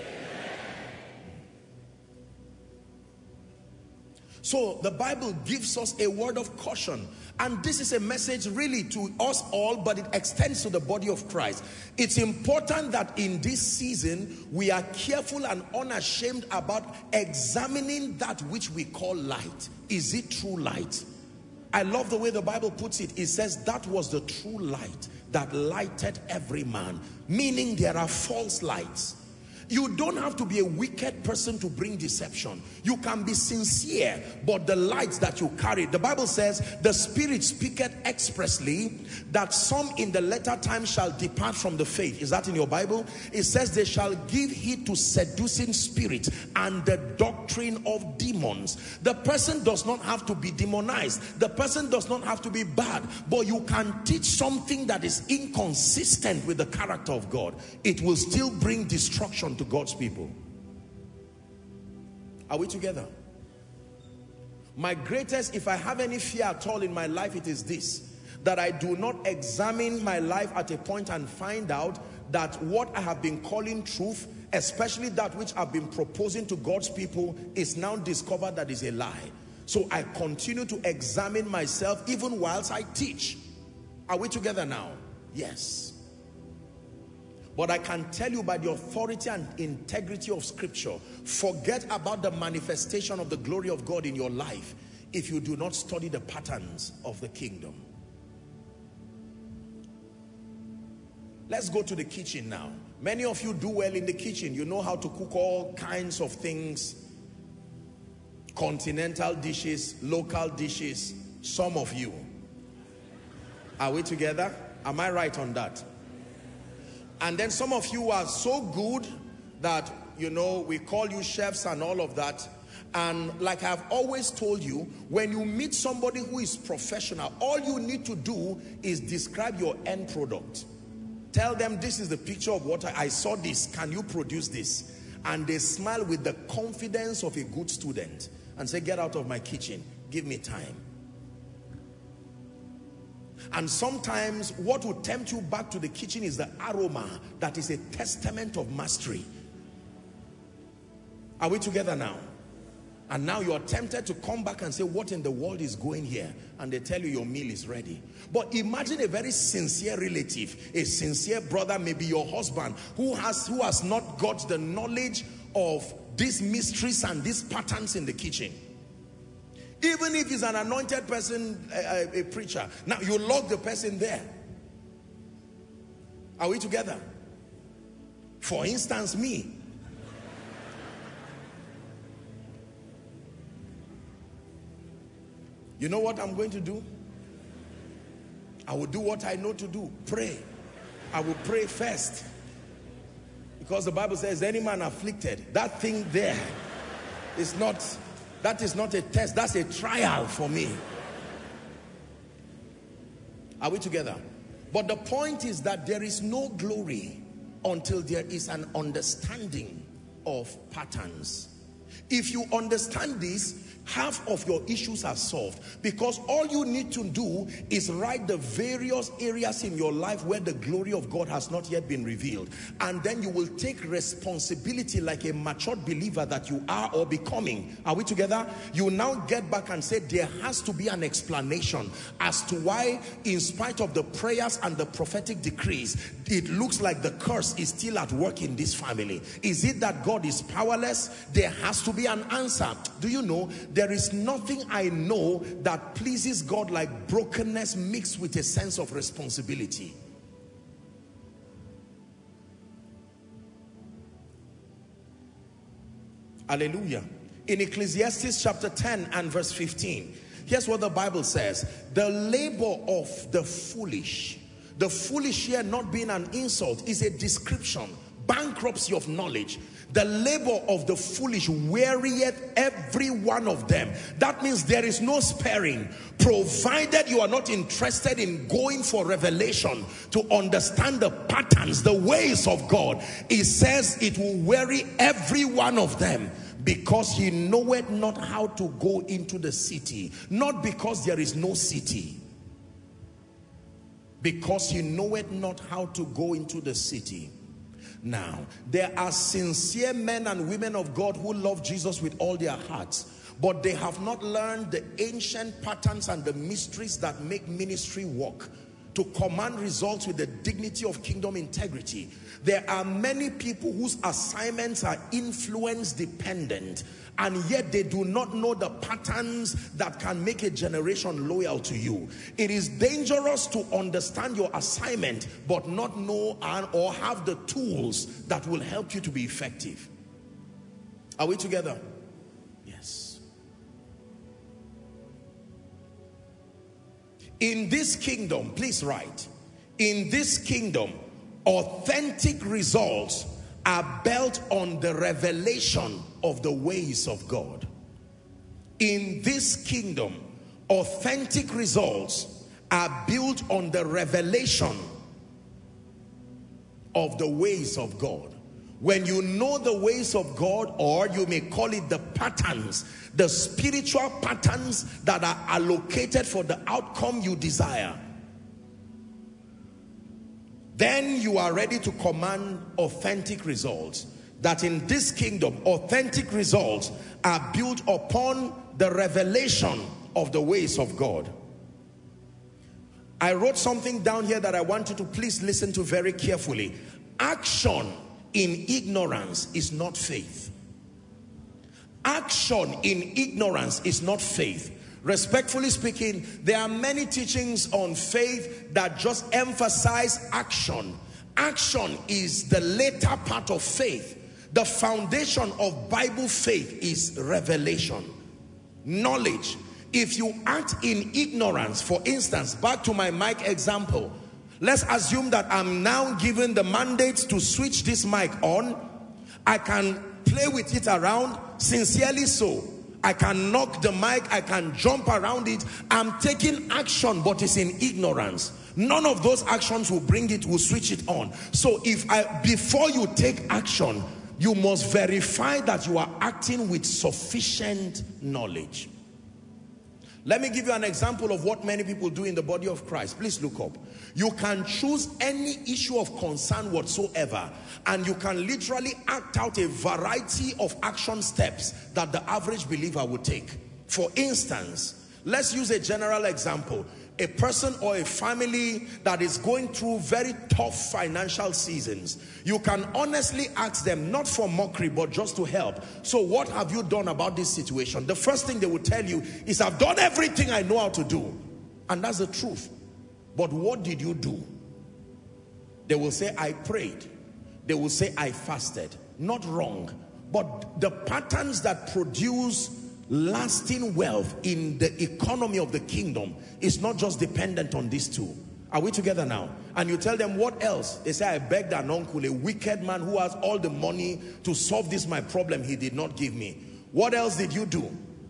So the Bible gives us a word of caution, and this is a message really to us all, but it extends to the body of Christ. It's important that in this season we are careful and unashamed about examining that which we call light. Is it true light? I love the way the Bible puts it. It says that was the true light that lighted every man, meaning there are false lights. You don't have to be a wicked person to bring deception. You can be sincere, but the lights that you carry, the Bible says, the Spirit speaketh expressly that some in the latter time shall depart from the faith. Is that in your Bible? It says they shall give heed to seducing spirits and the doctrine of demons. The person does not have to be demonized. The person does not have to be bad, but you can teach something that is inconsistent with the character of God. It will still bring destruction to God's people. Are we together? My greatest, if I have any fear at all in my life, it is this: that I do not examine my life at a point and find out that what I have been calling truth, especially that which I've been proposing to God's people, is now discovered that is a lie. So I continue to examine myself even whilst I teach. Are we together now? Yes. But I can tell you by the authority and integrity of Scripture, forget about the manifestation of the glory of God in your life if you do not study the patterns of the kingdom. Let's go to the kitchen now. Many of you do well in the kitchen. You know how to cook all kinds of things. Continental dishes, local dishes, some of you. Are we together? Am I right on that? And then some of you are so good that, you know, we call you chefs and all of that. And like I've always told you, when you meet somebody who is professional, all you need to do is describe your end product. Tell them, this is the picture of what I, I saw this. Can you produce this? And they smile with the confidence of a good student and say, get out of my kitchen. Give me time. And sometimes what will tempt you back to the kitchen is the aroma that is a testament of mastery. Are we together now? And now you are tempted to come back and say, what in the world is going here? And they tell you your meal is ready. But imagine a very sincere relative, a sincere brother, maybe your husband, who has, who has not got the knowledge of these mysteries and these patterns in the kitchen. Even if he's an anointed person, a, a, a preacher, now you lock the person there. Are we together? For instance, me. You know what I'm going to do? I will do what I know to do. Pray. I will pray first. Because the Bible says, any man afflicted, that thing there is not, that is not a test. That's a trial for me. Are we together? But the point is that there is no glory until there is an understanding of patterns. If you understand this, half of your issues are solved, because all you need to do is write the various areas in your life where the glory of God has not yet been revealed, and then you will take responsibility like a matured believer that you are or becoming. Are we together? You now get back and say, there has to be an explanation as to why, in spite of the prayers and the prophetic decrees, it looks like the curse is still at work in this family. Is it that God is powerless? There has to be an answer. Do you know, there is nothing I know that pleases God like brokenness mixed with a sense of responsibility. Hallelujah. In Ecclesiastes chapter ten and verse fifteen, here's what the Bible says. The labor of the foolish, the foolish here not being an insult, is a description, bankruptcy of knowledge. The labor of the foolish wearieth every one of them. That means there is no sparing, provided you are not interested in going for revelation to understand the patterns, the ways of God. It says it will weary every one of them, because he knoweth not how to go into the city. Not because there is no city, because he knoweth not how to go into the city. Now, there are sincere men and women of God who love Jesus with all their hearts, but they have not learned the ancient patterns and the mysteries that make ministry work, to command results with the dignity of kingdom integrity. There are many people whose assignments are influence dependent, and yet they do not know the patterns that can make a generation loyal to you. It is dangerous to understand your assignment but not know or have the tools that will help you to be effective. Are we together? Yes. In this kingdom, please write, in this kingdom, authentic results are built on the revelation of the ways of God. In this kingdom, authentic results are built on the revelation of the ways of God. When you know the ways of God, or you may call it the patterns, the spiritual patterns that are allocated for the outcome you desire, then you are ready to command authentic results. That in this kingdom, authentic results are built upon the revelation of the ways of God. I wrote something down here that I want you to please listen to very carefully. Action in ignorance is not faith. Action in ignorance is not faith. Respectfully speaking, there are many teachings on faith that just emphasize action. Action is the later part of faith. The foundation of Bible faith is revelation, knowledge. If you act in ignorance, for instance, back to my mic example, let's assume that I'm now given the mandate to switch this mic on. I can play with it around, sincerely so. I can knock the mic, I can jump around it. I'm taking action, but it's in ignorance. None of those actions will bring it, will switch it on. So if I, before you take action, you must verify that you are acting with sufficient knowledge. Let me give you an example of what many people do in the body of Christ. Please look up. You can choose any issue of concern whatsoever, and you can literally act out a variety of action steps that the average believer would take. For instance, let's use a general example. A person or a family that is going through very tough financial seasons. You can honestly ask them, not for mockery, but just to help. So what have you done about this situation? The first thing they will tell you is, I've done everything I know how to do. And that's the truth. But what did you do? They will say, I prayed. They will say, I fasted. Not wrong. But the patterns that produce lasting wealth in the economy of the kingdom is not just dependent on these two. Are we together now? And you tell them, what else? They say, I begged an uncle, a wicked man who has all the money to solve this my problem, he did not give me. What else did you do?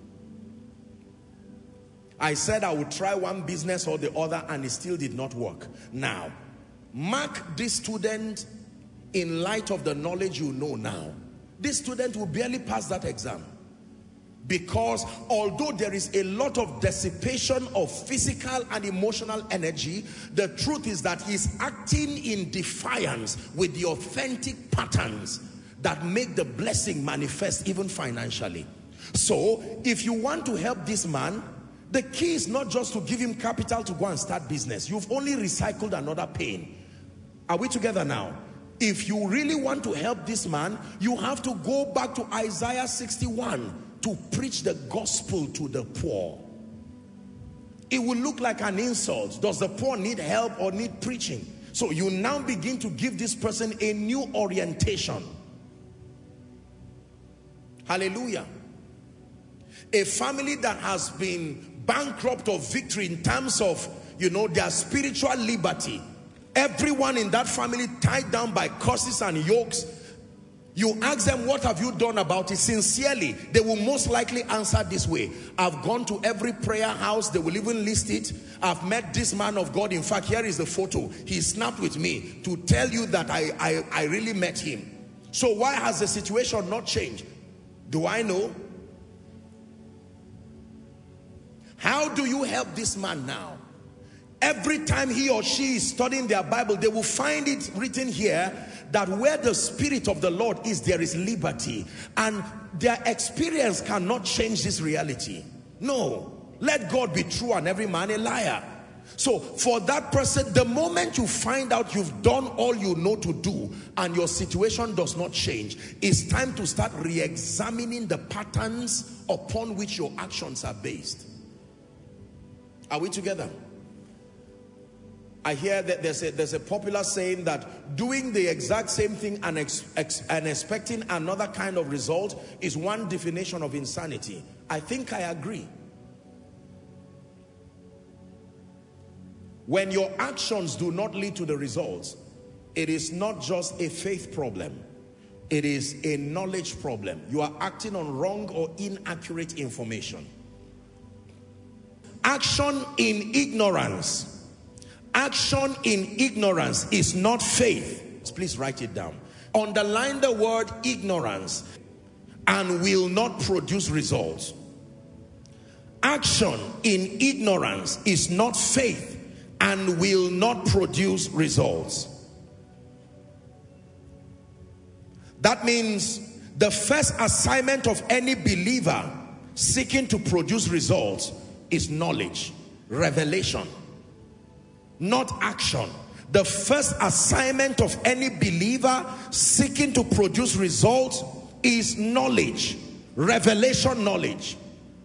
I said I would try one business or the other, and it still did not work. Now, mark this student in light of the knowledge you know now. This student will barely pass that exam. Because although there is a lot of dissipation of physical and emotional energy, the truth is that he's acting in defiance with the authentic patterns that make the blessing manifest even financially. So if you want to help this man, the key is not just to give him capital to go and start business. You've only recycled another pain. Are we together now? If you really want to help this man, you have to go back to Isaiah sixty-one. To preach the gospel to the poor. It will look like an insult. Does the poor need help or need preaching? So you now begin to give this person a new orientation. Hallelujah. A family that has been bankrupt of victory in terms of, you know, their spiritual liberty. Everyone in that family tied down by curses and yokes. You ask them, what have you done about it? Sincerely, they will most likely answer this way. I've gone to every prayer house. They will even list it. I've met this man of God. In fact, here is the photo. He snapped with me to tell you that I, I, I really met him. So why has the situation not changed? Do I know? How do you help this man now? Every time he or she is studying their Bible, they will find it written here that where the Spirit of the Lord is, there is liberty. And their experience cannot change this reality. No. Let God be true and every man a liar. So for that person, the moment you find out you've done all you know to do and your situation does not change, it's time to start re-examining the patterns upon which your actions are based. Are we together? I hear that there's a, there's a popular saying that doing the exact same thing and, ex, ex, and expecting another kind of result is one definition of insanity. I think I agree. When your actions do not lead to the results, it is not just a faith problem. It is a knowledge problem. You are acting on wrong or inaccurate information. Action in ignorance. Action in ignorance is not faith. Please write it down. Underline the word ignorance and will not produce results. Action in ignorance is not faith and will not produce results. That means the first assignment of any believer seeking to produce results is knowledge, revelation, not action. The first assignment of any believer seeking to produce results is knowledge, revelation knowledge.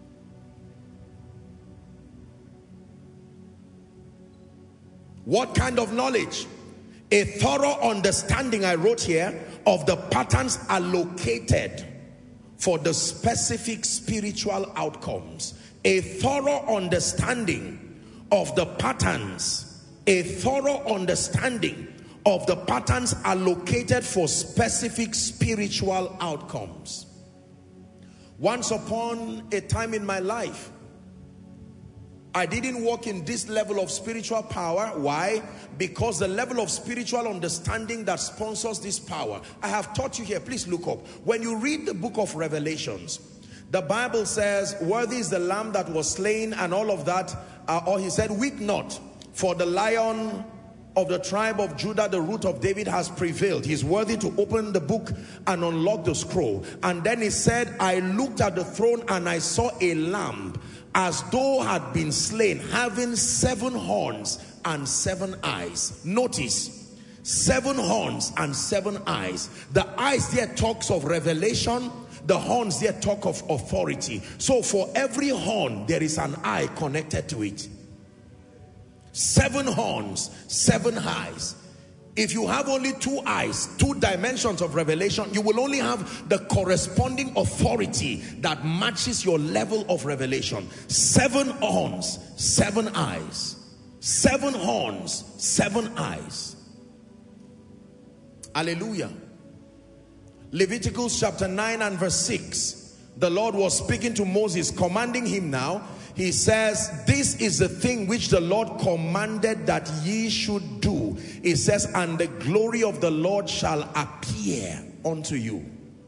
What kind of knowledge? A thorough understanding, I wrote here, of the patterns allocated for the specific spiritual outcomes A thorough understanding of the patterns, a thorough understanding of the patterns allocated for specific spiritual outcomes. Once upon a time in my life, I didn't walk in this level of spiritual power. Why? Because the level of spiritual understanding that sponsors this power. I have taught you here, please look up. When you read the book of Revelations, the Bible says, worthy is the lamb that was slain and all of that. Uh, or he said, weep not, for the lion of the tribe of Judah, the root of David, has prevailed. He's worthy to open the book and unlock the scroll. And then he said, I looked at the throne and I saw a lamb as though had been slain, having seven horns and seven eyes. Notice, seven horns and seven eyes. The eyes there talks of revelation. The horns there talk of authority. So for every horn, there is an eye connected to it. Seven horns, seven eyes. If you have only two eyes, two dimensions of revelation, you will only have the corresponding authority that matches your level of revelation. Seven horns, seven eyes. Seven horns, seven eyes. Hallelujah. Leviticus chapter nine and verse six. The Lord was speaking to Moses, commanding him now. He says, this is the thing which the Lord commanded that ye should do. It says, and the glory of the Lord shall appear unto you.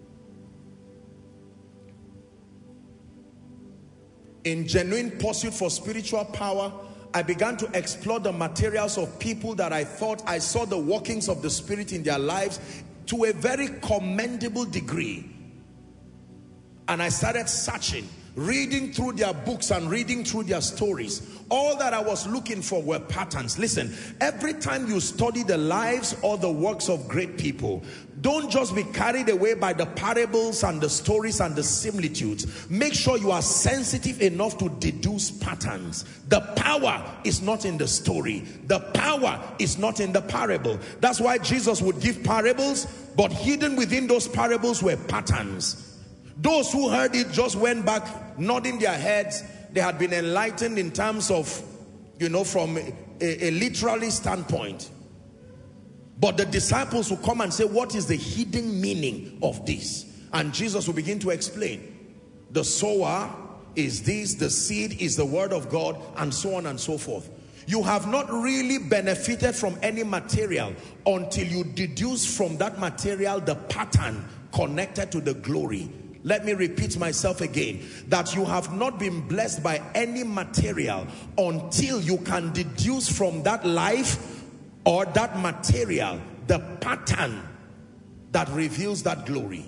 In genuine pursuit for spiritual power, I began to explore the materials of people that I thought I saw the workings of the Spirit in their lives to a very commendable degree. And I started searching, reading through their books and reading through their stories. All that I was looking for were patterns. Listen, every time you study the lives or the works of great people, don't just be carried away by the parables and the stories and the similitudes. Make sure you are sensitive enough to deduce patterns. The power is not in the story. The power is not in the parable. That's why Jesus would give parables, but hidden within those parables were patterns. Those who heard it just went back nodding their heads. They had been enlightened in terms of, you know, from a, a, a literary standpoint. But the disciples will come and say, what is the hidden meaning of this? And Jesus will begin to explain. The sower is this, the seed is the word of God, and so on and so forth. You have not really benefited from any material until you deduce from that material the pattern connected to the glory. Let me repeat myself again, that you have not been blessed by any material until you can deduce from that life or that material the pattern that reveals that glory.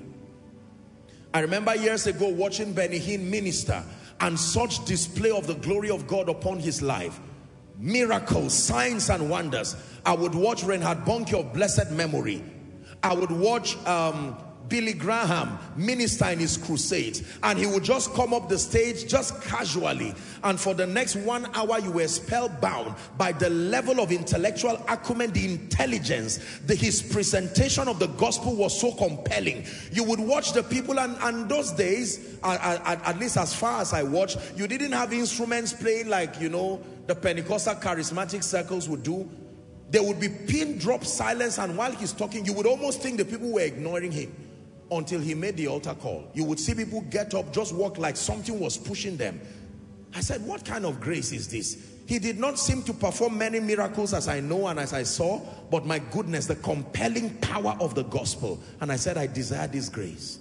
I remember years ago watching Benny Hinn minister, and such display of the glory of God upon his life. Miracles, signs and wonders. I would watch Reinhard Bonnke of blessed memory. I would watch um, Billy Graham minister in his crusades, and he would just come up the stage just casually, and for the next one hour you were spellbound by the level of intellectual acumen, the intelligence. The, his presentation of the gospel was so compelling. You would watch the people, and, and those days, at, at, at least as far as I watched, you didn't have instruments playing like, you know, the Pentecostal charismatic circles would do. There would be pin drop silence, and while he's talking, you would almost think the people were ignoring him. Until he made the altar call. You would see people get up, just walk like something was pushing them. I said, what kind of grace is this? He did not seem to perform many miracles as I know and as I saw, but my goodness, the compelling power of the gospel. And I said, I desire this grace.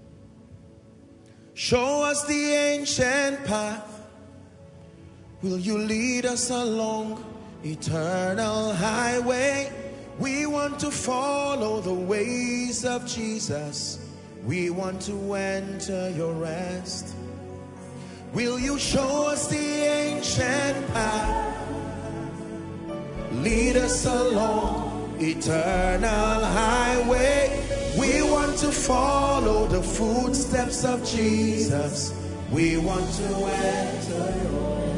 Show us the ancient path. Will you lead us along eternal highway? We want to follow the ways of Jesus. We want to enter your rest. Will you show us the ancient path? Lead us along eternal highway. We want to follow the footsteps of Jesus. We want to enter your rest.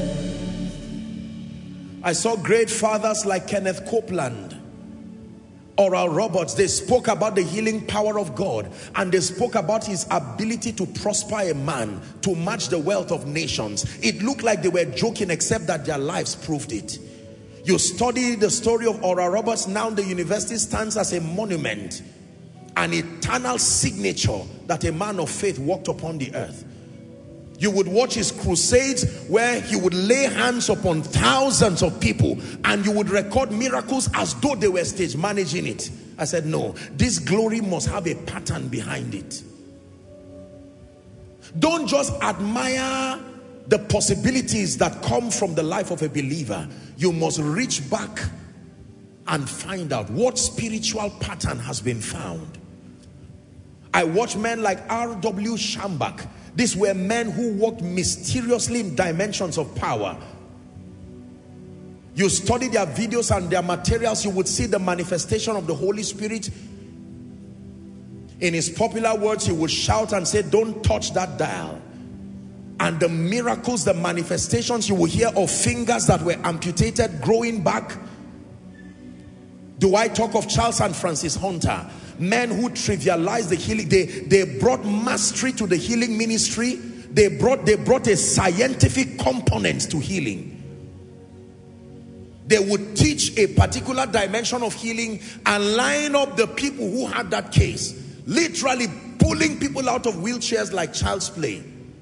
I saw great fathers like Kenneth Copeland. Oral Roberts, they spoke about the healing power of God, and they spoke about his ability to prosper a man, to match the wealth of nations. It looked like they were joking, except that their lives proved it. You study the story of Oral Roberts, now the university stands as a monument, an eternal signature that a man of faith walked upon the earth. You would watch his crusades where he would lay hands upon thousands of people, and you would record miracles as though they were stage managing it. I said, no, this glory must have a pattern behind it. Don't just admire the possibilities that come from the life of a believer. You must reach back and find out what spiritual pattern has been found. I watch men like R W Shambach. These were men who walked mysteriously in dimensions of power. You study their videos and their materials, you would see the manifestation of the Holy Spirit. In his popular words, he would shout and say, don't touch that dial. And the miracles, the manifestations you will hear of fingers that were amputated, growing back. Do I talk of Charles and Francis Hunter? Men who trivialized the healing. They, they brought mastery to the healing ministry. They brought, they brought a scientific component to healing. They would teach a particular dimension of healing and line up the people who had that case. Literally pulling people out of wheelchairs like child's play.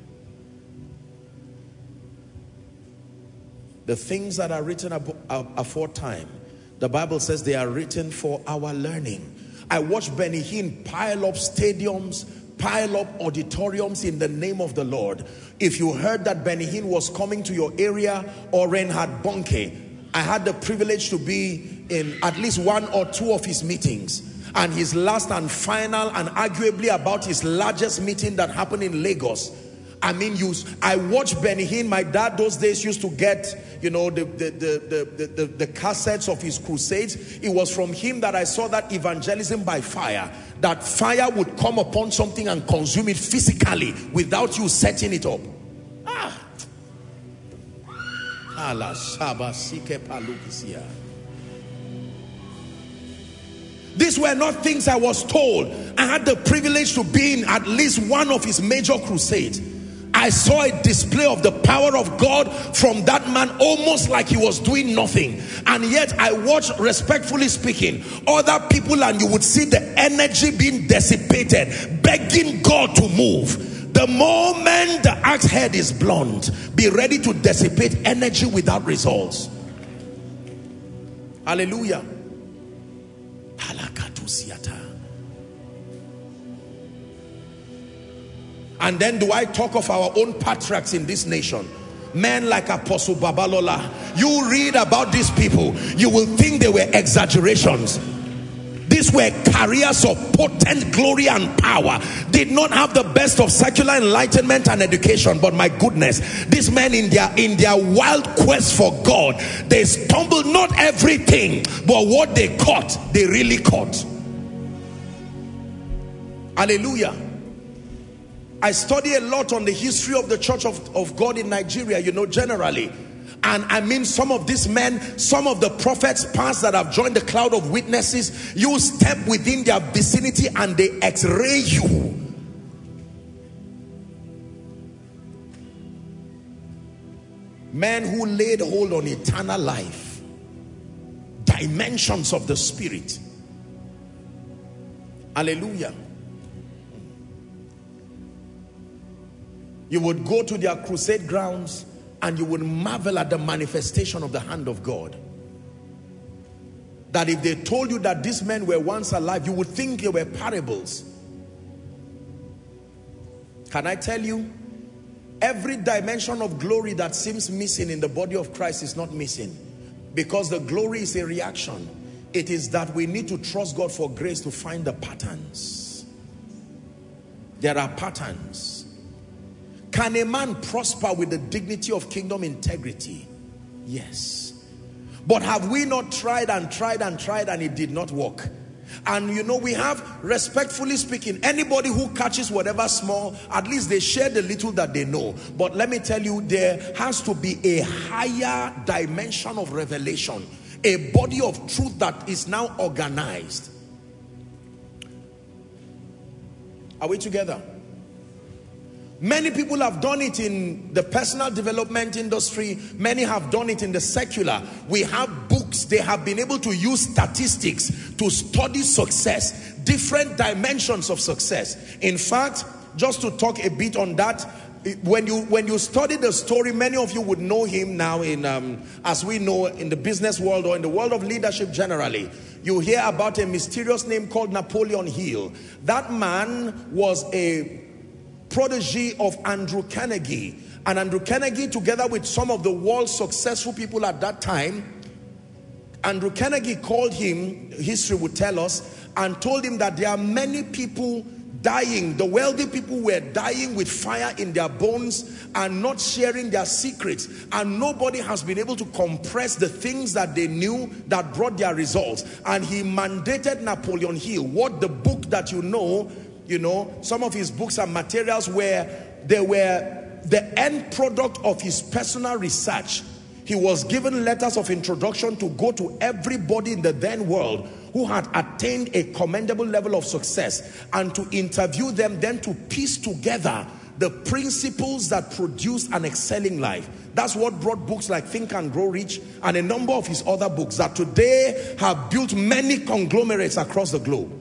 The things that are written aforetime, the Bible says they are written for our learning. I watched Benny Hinn pile up stadiums, pile up auditoriums in the name of the Lord. If you heard that Benny Hinn was coming to your area, or Reinhard Bonnke, I had the privilege to be in at least one or two of his meetings. And his last and final, and arguably about his largest meeting that happened in Lagos. I mean, you, I watched Benny Hinn. My dad those days used to get, you know, the, the, the, the, the, the cassettes of his crusades. It was from him that I saw that evangelism by fire. That fire would come upon something and consume it physically without you setting it up. Ah. These were not things I was told. I had the privilege to be in at least one of his major crusades. I saw a display of the power of God from that man, almost like he was doing nothing. And yet I watched, respectfully speaking, other people, and you would see the energy being dissipated, begging God to move. The moment the axe head is blunt, be ready to dissipate energy without results. Hallelujah. And then do I talk of our own patriarchs in this nation? Men like Apostle Babalola. You read about these people, you will think they were exaggerations. These were carriers of potent glory and power. Did not have the best of secular enlightenment and education, but my goodness, these men in their in their wild quest for God, they stumbled not everything, but what they caught, they really caught. Hallelujah. I study a lot on the history of the Church of, of God in Nigeria, you know, generally. And I mean, some of these men, some of the prophets past that have joined the cloud of witnesses, you step within their vicinity and they x-ray you. Men who laid hold on eternal life, dimensions of the Spirit. Hallelujah. You would go to their crusade grounds and you would marvel at the manifestation of the hand of God. That if they told you that these men were once alive, you would think they were parables. Can I tell you, every dimension of glory that seems missing in the body of Christ is not missing, because the glory is a reaction. It is that we need to trust God for grace to find the patterns. There are patterns. Can a man prosper with the dignity of kingdom integrity? Yes. But have we not tried and tried and tried and it did not work? And you know, we have, respectfully speaking, anybody who catches whatever small, at least they share the little that they know. But let me tell you, there has to be a higher dimension of revelation, a body of truth that is now organized. Are we together? Many people have done it in the personal development industry. Many have done it in the secular. We have books. They have been able to use statistics to study success, different dimensions of success. In fact, just to talk a bit on that, when you when you study the story, many of you would know him now in um, as we know in the business world or in the world of leadership generally. You hear about a mysterious name called Napoleon Hill. That man was a protege of Andrew Carnegie, and Andrew Carnegie, together with some of the world's successful people at that time, Andrew Carnegie called him, history would tell us, and told him that there are many people dying. The wealthy people were dying with fire in their bones and not sharing their secrets, and nobody has been able to compress the things that they knew that brought their results. And he mandated Napoleon Hill, what the book that you know, you know, some of his books and materials where they were the end product of his personal research. He was given letters of introduction to go to everybody in the then world who had attained a commendable level of success, and to interview them, then to piece together the principles that produce an excelling life. That's what brought books like Think and Grow Rich and a number of his other books that today have built many conglomerates across the globe.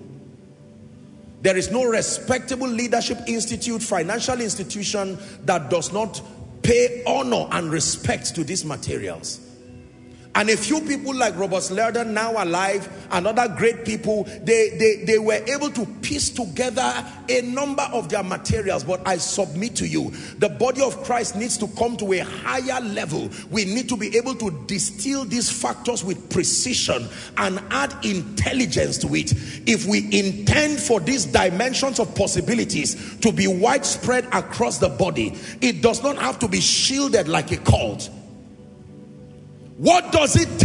There is no respectable leadership institute, financial institution that does not pay honor and respect to these materials. And a few people like Robert Slaughter, now alive, and other great people, they, they, they were able to piece together a number of their materials. But I submit to you, the body of Christ needs to come to a higher level. We need to be able to distill these factors with precision and add intelligence to it. If we intend for these dimensions of possibilities to be widespread across the body, it does not have to be shielded like a cult. What does it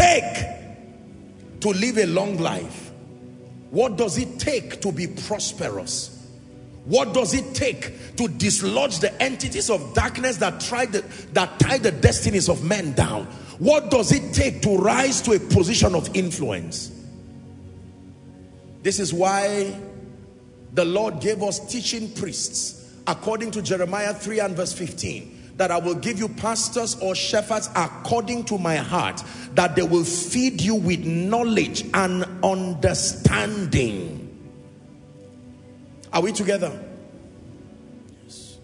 take to live a long life? What does it take to be prosperous? What does it take to dislodge the entities of darkness that try the, that tie the destinies of men down? What does it take to rise to a position of influence? This is why the Lord gave us teaching priests, according to Jeremiah three and verse fifteen. That I will give you pastors or shepherds according to my heart, that they will feed you with knowledge and understanding. Are we together? Yes.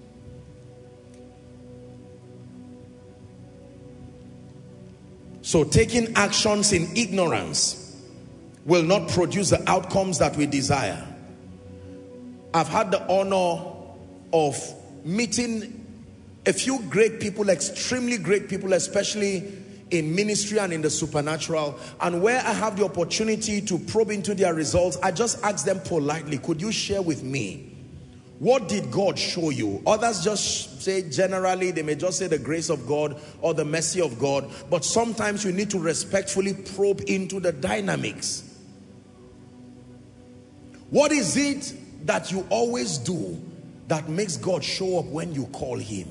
So taking actions in ignorance will not produce the outcomes that we desire. I've had the honor of meeting a few great people, extremely great people, especially in ministry and in the supernatural. And where I have the opportunity to probe into their results, I just ask them politely, could you share with me, what did God show you? Others just say generally, they may just say the grace of God or the mercy of God. But sometimes you need to respectfully probe into the dynamics. What is it that you always do that makes God show up when you call him?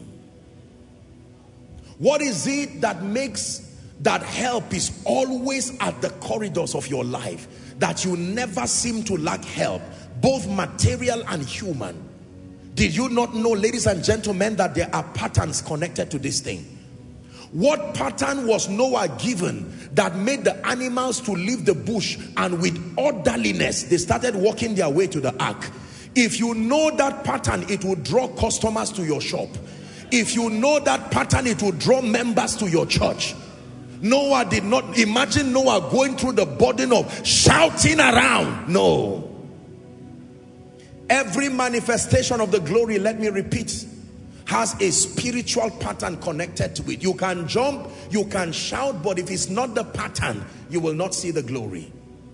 What is it that makes that help is always at the corridors of your life, that you never seem to lack help, both material and human? Did you not know, ladies and gentlemen, that there are patterns connected to this thing? What pattern was Noah given that made the animals to leave the bush, and with orderliness they started walking their way to the ark? If you know that pattern, it will draw customers to your shop. If you know that pattern, it will draw members to your church. Noah did not, imagine Noah going through the burden of shouting around. No. Every manifestation of the glory, let me repeat, has a spiritual pattern connected to it. You can jump, you can shout, but if it's not the pattern, you will not see the glory.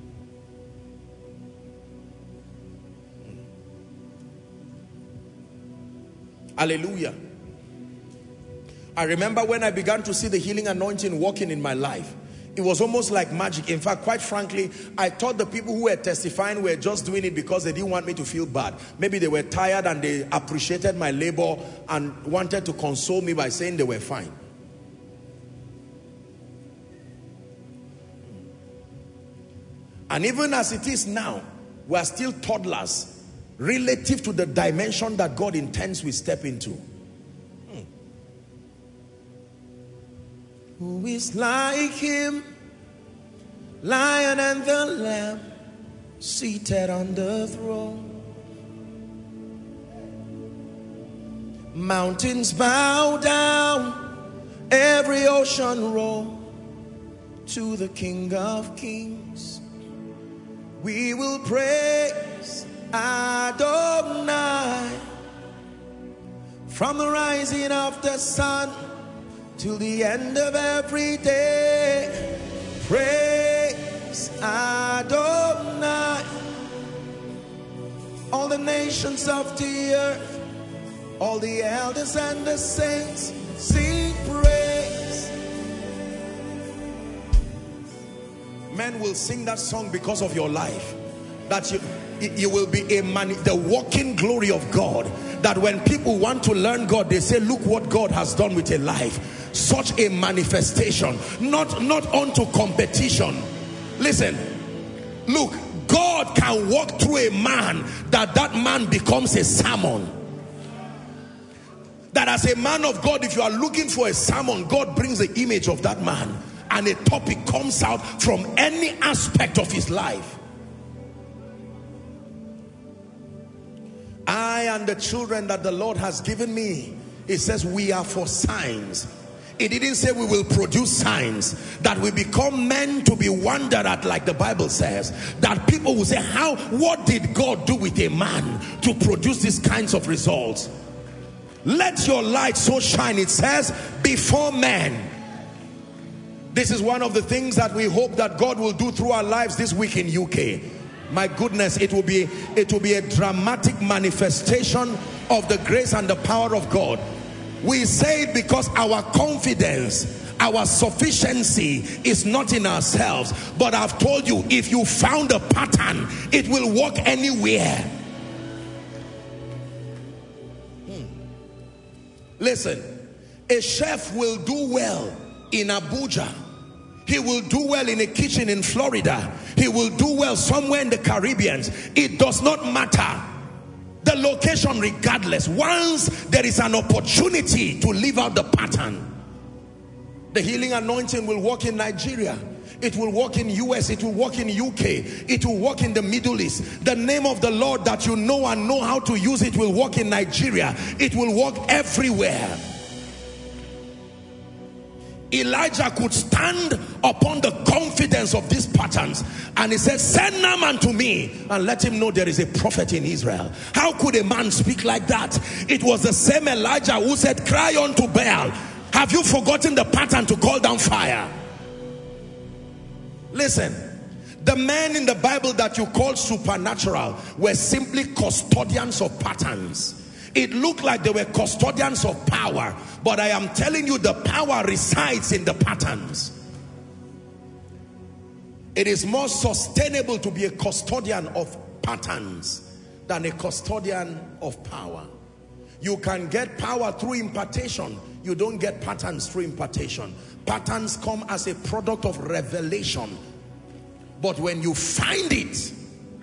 Hallelujah. I remember when I began to see the healing anointing working in my life. It was almost like magic. In fact, quite frankly, I thought the people who were testifying were just doing it because they didn't want me to feel bad. Maybe they were tired and they appreciated my labor and wanted to console me by saying they were fine. And even as it is now, we are still toddlers relative to the dimension that God intends we step into. Hmm. Who is like him, Lion and the Lamb, seated on the throne. Mountains bow down, every ocean roll to the King of Kings. We will praise Adonai from the rising of the sun till the end of every day. Praise Adonai. All the nations of the earth, all the elders and the saints sing praise. Men will sing that song because of your life. That you, you will be a man, the walking glory of God. That when people want to learn God, they say, look what God has done with a life. Such a manifestation, not, not unto competition. Listen, look, God can walk through a man that that man becomes a sermon. That as a man of God, if you are looking for a sermon, God brings the image of that man and a topic comes out from any aspect of his life. I and the children that the Lord has given me, it says we are for signs. It didn't say we will produce signs, that we become men to be wondered at, like the Bible says. That people will say, how, what did God do with a man to produce these kinds of results? Let your light so shine, it says, before men. This is one of the things that we hope that God will do through our lives this week in U K. My goodness, it will be it will be a dramatic manifestation of the grace and the power of God. We say it because our confidence, our sufficiency is not in ourselves. But I've told you, if you found a pattern, it will work anywhere. Hmm. Listen, a chef will do well in Abuja. He will do well in a kitchen in Florida. He will do well somewhere in the Caribbean. It does not matter the location, regardless. Once there is an opportunity to live out the pattern, the healing anointing will work in Nigeria. It will work in U S. It will work in U K. It will work in the Middle East. The name of the Lord that you know and know how to use it will work in Nigeria. It will work everywhere. Elijah could stand upon the confidence of these patterns, and he said, send Naaman to me and let him know there is a prophet in Israel. How could a man speak like that? It was the same Elijah who said, cry unto Baal. Have you forgotten the pattern to call down fire? Listen, the men in the Bible that you call supernatural were simply custodians of patterns. It looked like they were custodians of power, but I am telling you, the power resides in the patterns. It is more sustainable to be a custodian of patterns than a custodian of power. You can get power through impartation. You don't get patterns through impartation. Patterns come as a product of revelation. But when you find it,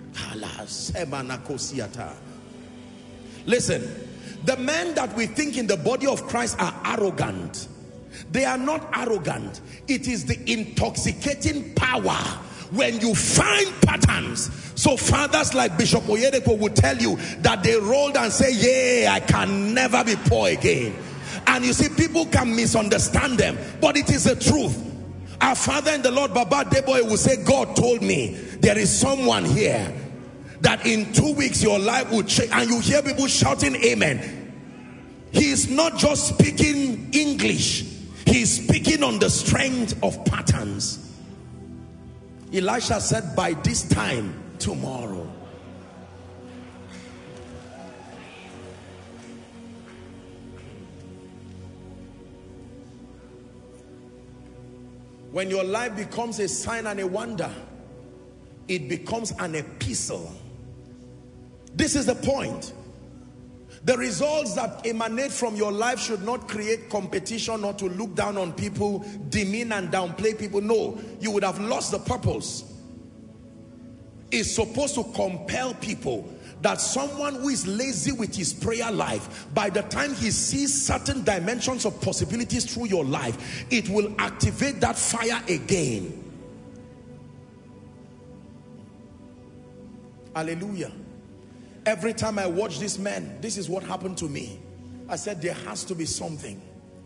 listen, the men that we think in the body of Christ are arrogant. They are not arrogant. It is the intoxicating power when you find patterns. So fathers like Bishop Oyedepo will tell you that they rolled and say, yeah, I can never be poor again. And you see, people can misunderstand them, but it is the truth. Our father in the Lord, Baba Deboe, will say, God told me there is someone here that in two weeks your life will change. And you hear people shouting amen. He is not just speaking English. He is speaking on the strength of patterns. Elisha said, by this time tomorrow. When your life becomes a sign and a wonder, it becomes an epistle. This is the point. The results that emanate from your life should not create competition or to look down on people, demean and downplay people. No, you would have lost the purpose. is supposed to compel people that someone who is lazy with his prayer life, by the time he sees certain dimensions of possibilities through your life, it will activate that fire again. Hallelujah. Every time I watch this man, this is what happened to me. I said, there has to be something.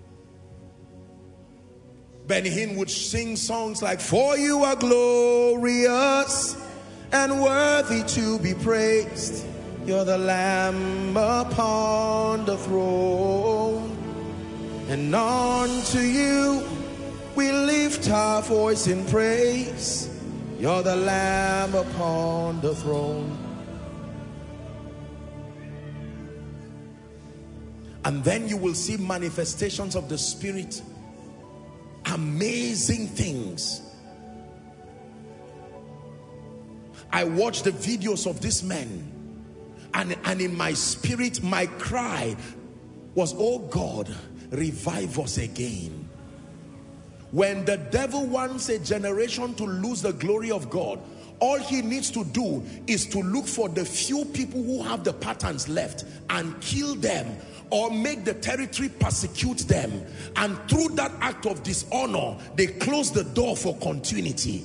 Benny Hinn would sing songs like, for you are glorious and worthy to be praised. You're the Lamb upon the throne, and unto you we lift our voice in praise. You're the Lamb upon the throne. And then you will see manifestations of the Spirit, amazing things. I watched the videos of this man, and, and in my spirit, my cry was, oh God, revive us again. When the devil wants a generation to lose the glory of God, all he needs to do is to look for the few people who have the patterns left and kill them, or make the territory persecute them. And through that act of dishonor, they close the door for continuity.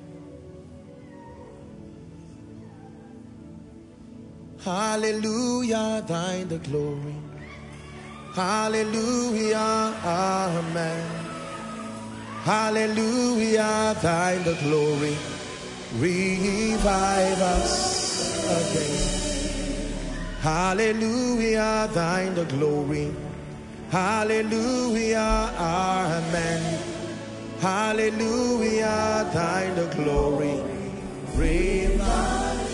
Hallelujah, thine the glory. Hallelujah, amen. Hallelujah, thine the glory. Revive us again. Hallelujah, thine the glory. Hallelujah, amen. Hallelujah, thine the glory. Revive us.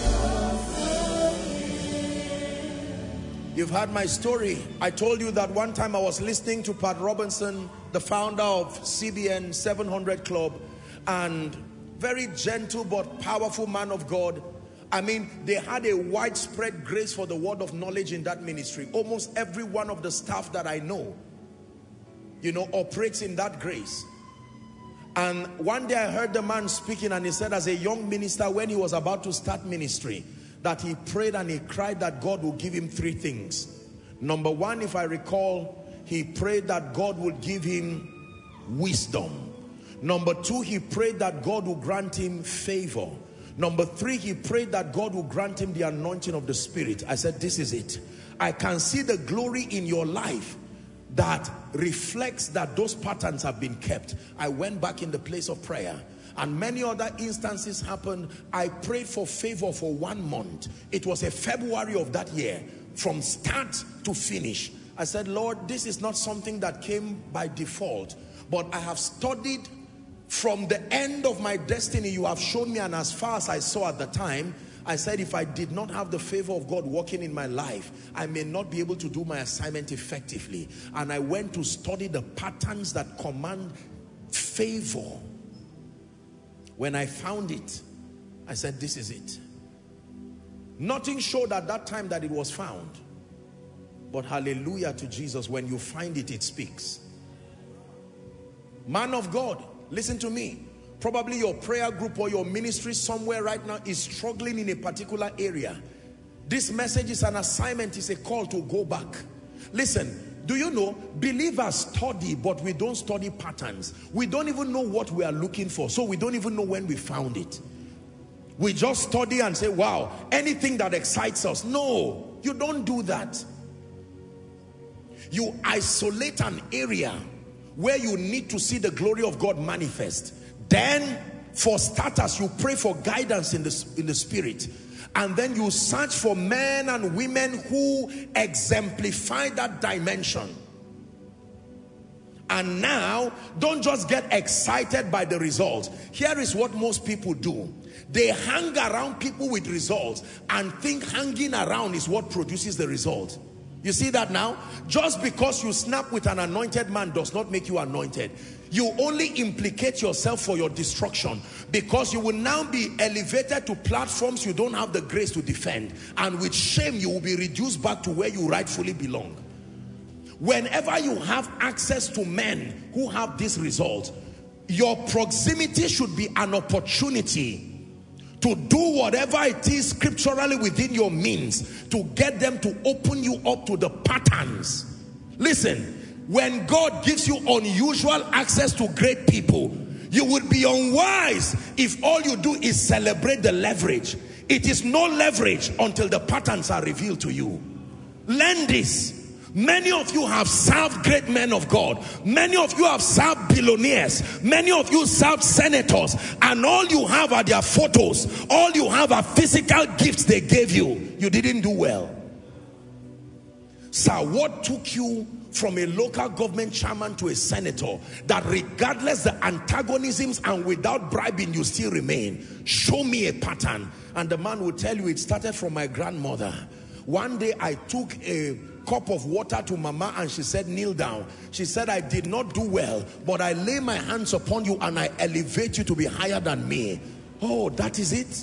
You've heard my story. I told you that one time I was listening to Pat Robinson, the founder of C B N seven hundred Club, and very gentle but powerful man of God. I mean, they had a widespread grace for the word of knowledge in that ministry. Almost every one of the staff that I know, you know, operates in that grace. And one day I heard the man speaking, and he said, as a young minister, when he was about to start ministry, that he prayed and he cried that God will give him three things. Number one, if I recall, he prayed that God would give him wisdom. Number two, he prayed that God will grant him favor. Number three, he prayed that God will grant him the anointing of the Spirit. I said, this is it. I can see the glory in your life that reflects that those patterns have been kept. I went back in the place of prayer, and many other instances happened. I prayed for favor for one month. It was a February of that year, from start to finish. I said, Lord, this is not something that came by default, but I have studied from the end of my destiny. You have shown me, and as far as I saw at the time, I said, if I did not have the favor of God working in my life, I may not be able to do my assignment effectively. And I went to study the patterns that command favor. When I found it, I said, this is it. Nothing showed at that time that it was found. But hallelujah to Jesus, when you find it, it speaks. Man of God, listen to me. Probably your prayer group or your ministry somewhere right now is struggling in a particular area. This message is an assignment, is a call to go back. Listen, do you know, believers study, but we don't study patterns. We don't even know what we are looking for, so we don't even know when we found it. We just study and say, wow, anything that excites us. No, you don't do that. You isolate an area where you need to see the glory of God manifest. Then, for starters, you pray for guidance in the, in the Spirit. And then you search for men and women who exemplify that dimension. And now, don't just get excited by the results. Here is what most people do. They hang around people with results and think hanging around is what produces the result. You see that now? Just because you snap with an anointed man does not make you anointed. You only implicate yourself for your destruction, because you will now be elevated to platforms you don't have the grace to defend. And with shame, you will be reduced back to where you rightfully belong. Whenever you have access to men who have this result, your proximity should be an opportunity to do whatever it is scripturally within your means to get them to open you up to the patterns. Listen, when God gives you unusual access to great people, you would be unwise if all you do is celebrate the leverage. It is no leverage until the patterns are revealed to you. Learn this. Many of you have served great men of God. Many of you have served billionaires. Many of you served senators. And all you have are their photos. All you have are physical gifts they gave you. You didn't do well. Sir, what took you from a local government chairman to a senator, that regardless the antagonisms and without bribing you still remain? Show me a pattern. And the man will tell you, it started from my grandmother. One day I took a cup of water to mama and she said, kneel down. She said, I did not do well, but I lay my hands upon you and I elevate you to be higher than me. Oh, that is it.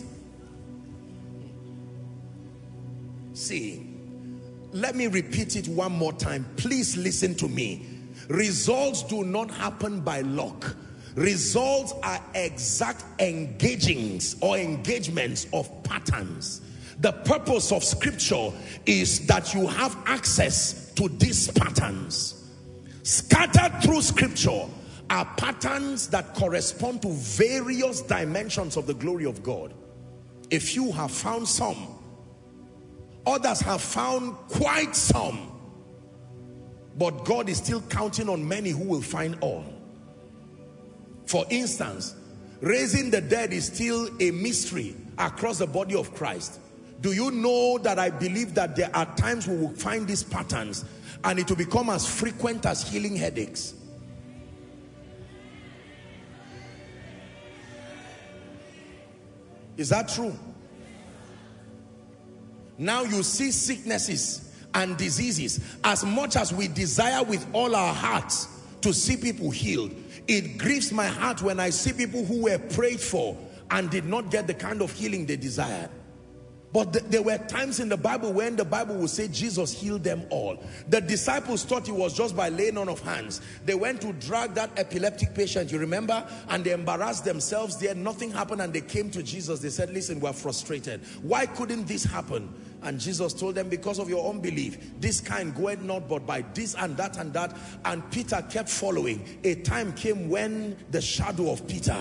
See, let me repeat it one more time. Please listen to me. Results do not happen by luck. Results are exact engagings or engagements of patterns. The purpose of scripture is that you have access to these patterns. Scattered through scripture are patterns that correspond to various dimensions of the glory of God. A few have found some. Others have found quite some. But God is still counting on many who will find all. For instance, raising the dead is still a mystery across the body of Christ. Do you know that I believe that there are times we will find these patterns and it will become as frequent as healing headaches? Is that true? Now you see sicknesses and diseases. As much as we desire with all our hearts to see people healed, it grieves my heart when I see people who were prayed for and did not get the kind of healing they desired. But th there were times in the Bible when the Bible would say Jesus healed them all. The disciples thought it was just by laying on of hands. They went to drag that epileptic patient, you remember? And they embarrassed themselves there. Nothing happened and they came to Jesus. They said, listen, we're frustrated. Why couldn't this happen? And Jesus told them, because of your unbelief, this kind goeth not but by this and that and that. And Peter kept following. A time came when the shadow of Peter.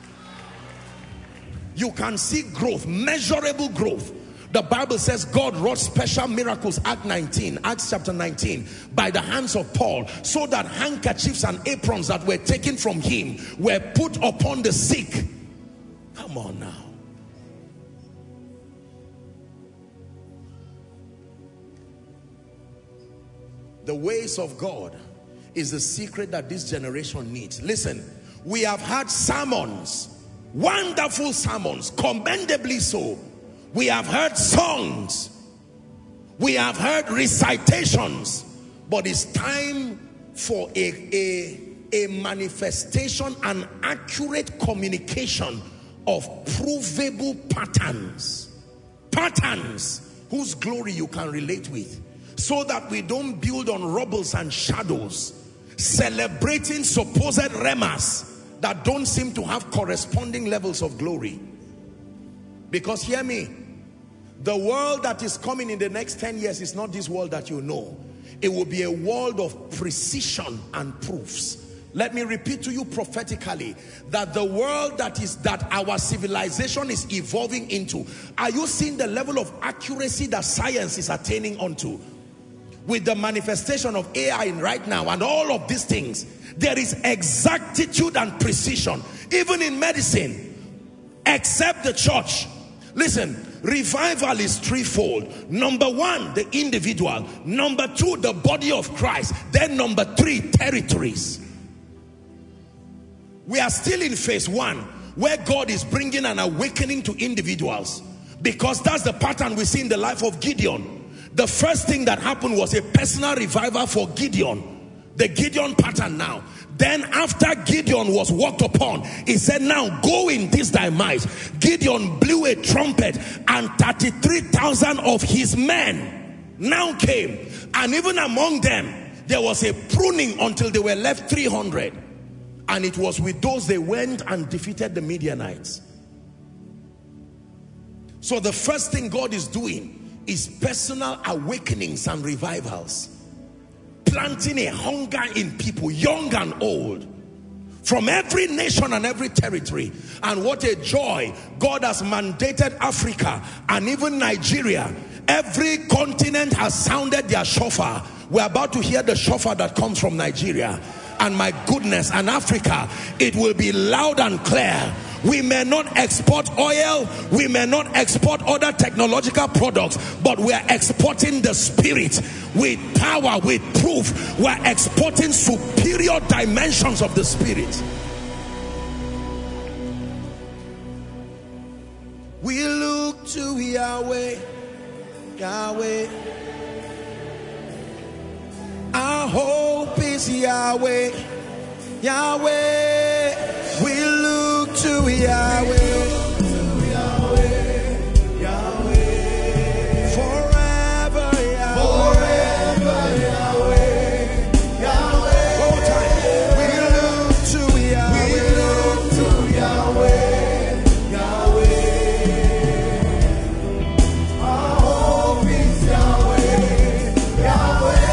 You can see growth, measurable growth. The Bible says God wrought special miracles, Acts nineteen, Acts chapter nineteen, by the hands of Paul, so that handkerchiefs and aprons that were taken from him were put upon the sick. Come on now. The ways of God is the secret that this generation needs. Listen, we have had sermons, wonderful sermons, commendably so. We have heard songs. We have heard recitations. But it's time for a, a, a manifestation and accurate communication of provable patterns. Patterns whose glory you can relate with. So that we don't build on rubbles and shadows, celebrating supposed remas that don't seem to have corresponding levels of glory. Because hear me, the world that is coming in the next ten years is not this world that you know. It will be a world of precision and proofs. Let me repeat to you prophetically that the world that is that our civilization is evolving into, are you seeing the level of accuracy that science is attaining onto? With the manifestation of A I right now and all of these things, there is exactitude and precision, even in medicine, except the church. Listen, revival is threefold. Number one, the individual. Number two, the body of Christ. Then number three, territories. We are still in phase one, where God is bringing an awakening to individuals, because that's the pattern we see in the life of Gideon. The first thing that happened was a personal revival for Gideon. The Gideon pattern now. Then after Gideon was walked upon, he said, now go in this thy might. Gideon blew a trumpet and thirty-three thousand of his men now came. And even among them, there was a pruning until they were left three hundred. And it was with those they went and defeated the Midianites. So the first thing God is doing is personal awakenings and revivals. Planting a hunger in people, young and old, from every nation and every territory. And what a joy. God has mandated Africa and even Nigeria. Every continent has sounded their shofar. We're about to hear the shofar that comes from Nigeria. And my goodness, and Africa, it will be loud and clear. We may not export oil, we may not export other technological products, but we are exporting the spirit with power, with proof. We are exporting superior dimensions of the spirit. We look to Yahweh, Yahweh. Our hope is Yahweh, Yahweh. We look to Yahweh, Yahweh, Yahweh. Forever Yahweh, forever Yahweh, Yahweh. One more time. We look to Yahweh, we look to Yahweh, Yahweh. Our hope is Yahweh, Yahweh.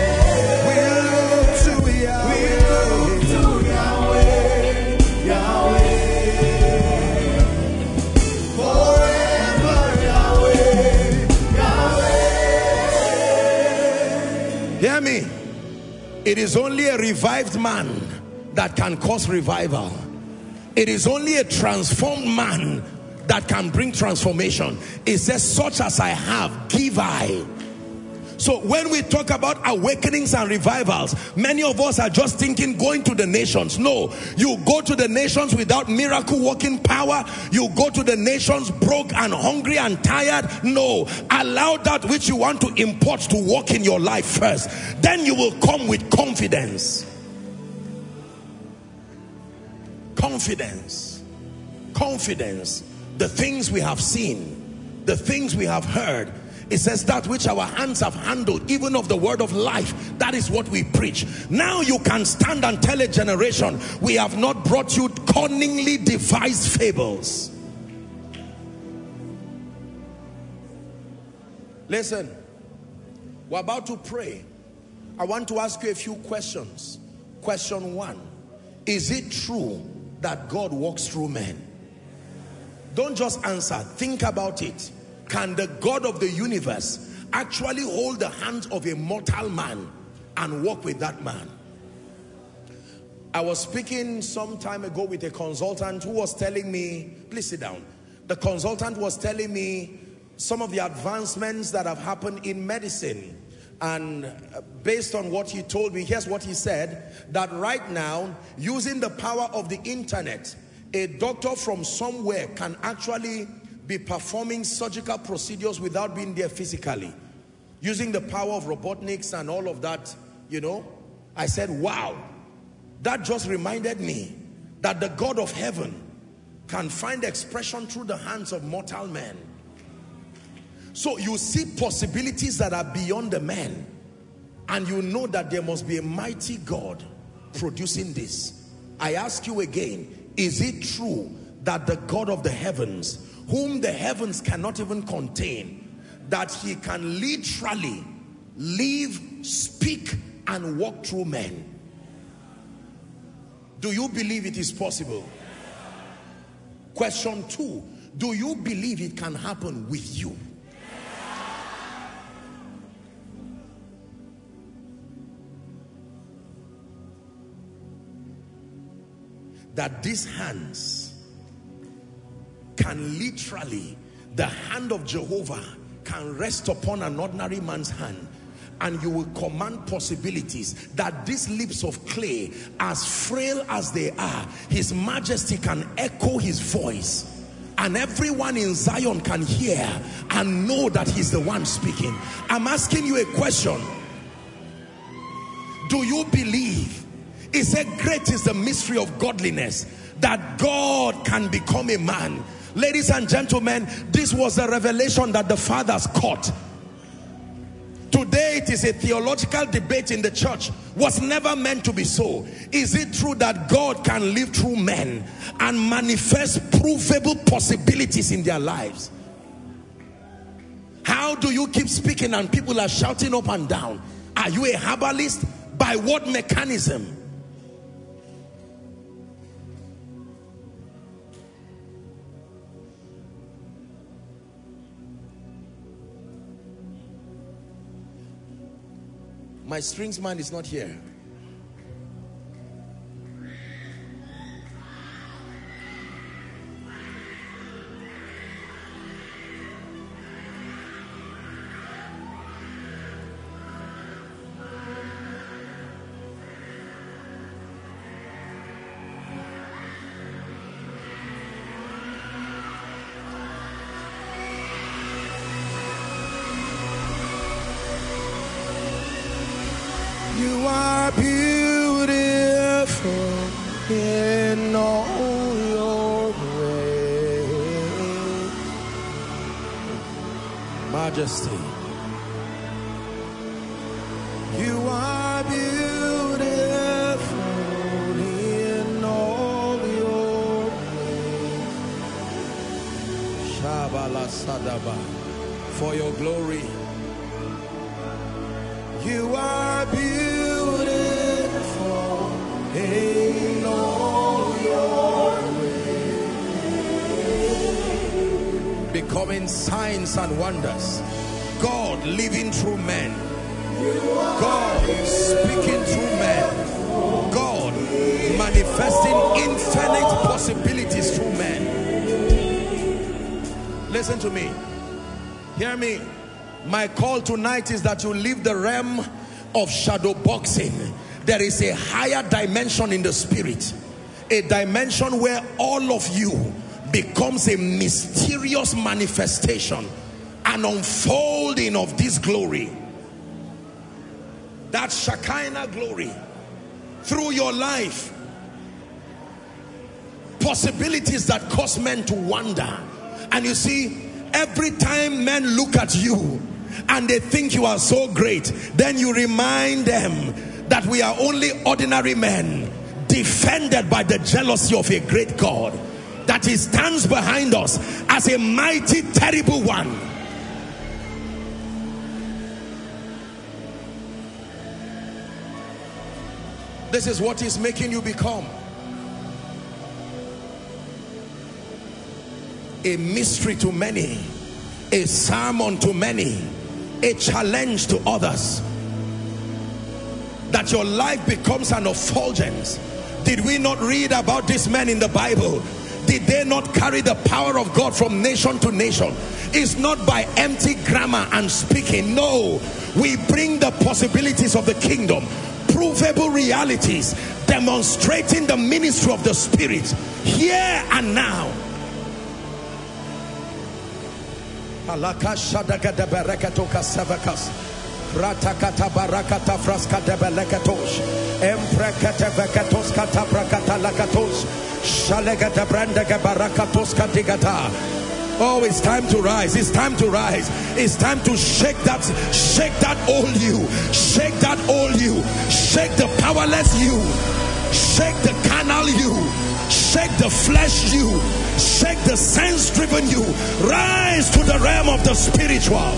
Hear me. It is only a revived man that can cause revival. It is only a transformed man that can bring transformation. It says, such as I have, give I. So when we talk about awakenings and revivals, many of us are just thinking going to the nations. No, you go to the nations without miracle working power. You go to the nations broke and hungry and tired. No, allow that which you want to import to work in your life first. Then you will come with confidence. Confidence. Confidence. The things we have seen, the things we have heard. It says that which our hands have handled, even of the word of life, that is what we preach. Now you can stand and tell a generation, we have not brought you cunningly devised fables. Listen, we're about to pray. I want to ask you a few questions. Question one, is it true that God walks through men? Don't just answer, think about it. Can the God of the universe actually hold the hands of a mortal man and walk with that man? I was speaking some time ago with a consultant who was telling me, please sit down. The consultant was telling me some of the advancements that have happened in medicine. And based on what he told me, here's what he said, that right now, using the power of the internet, a doctor from somewhere can actually be performing surgical procedures without being there physically, using the power of robotics and all of that, you know. I said, wow, that just reminded me that the God of heaven can find expression through the hands of mortal men. So you see possibilities that are beyond the man, and you know that there must be a mighty God producing this. I ask you again, is it true that the God of the heavens, whom the heavens cannot even contain, that he can literally live, speak, and walk through men? Do you believe it is possible? Question two, do you believe it can happen with you? That these hands can literally, the hand of Jehovah can rest upon an ordinary man's hand, and you will command possibilities, that these lips of clay, as frail as they are, his majesty can echo his voice, and everyone in Zion can hear and know that he's the one speaking. I'm asking you a question. Do you believe? He said, great is the mystery of godliness, that God can become a man. Ladies and gentlemen, this was a revelation that the fathers caught. Today it is a theological debate in the church. Was never meant to be so. Is it true that God can live through men and manifest provable possibilities in their lives? How do you keep speaking and people are shouting up and down? Are you a herbalist? By what mechanism? My strings man is not here. You are beautiful in all your ways. Majesty. You are beautiful in all your ways. Shabala Sadaba. For your glory. You are beautiful in all your ways. Becoming signs and wonders. God living through men. God speaking through men. God manifesting infinite possibilities through men. Listen to me. Hear me. My call tonight is that you leave the realm of shadow boxing. There is a higher dimension in the spirit. A dimension where all of you becomes a mysterious manifestation. An unfolding of this glory. That Shekinah glory. Through your life. Possibilities that cause men to wonder. And you see, every time men look at you and they think you are so great, then you remind them that we are only ordinary men defended by the jealousy of a great God, that he stands behind us as a mighty, terrible one. This is what is making you become. A mystery to many, a sermon to many, a challenge to others. That your life becomes an effulgence. Did we not read about these men in the Bible? Did they not carry the power of God from nation to nation? It's not by empty grammar and speaking. No, we bring the possibilities of the kingdom, provable realities, demonstrating the ministry of the Spirit here and now. Shadagada barakatoka savakas ratakata barakata fraska de belekatosh emprekete vekatos kata brakata lakatos shalegata brandaga barakatos katigata. Oh, it's time to rise. It's time to rise. It's time to shake that, shake that old you, shake that old you, shake the powerless you, shake the carnal you, shake the flesh you, shake the sense-driven you. Rise to the realm of the spiritual.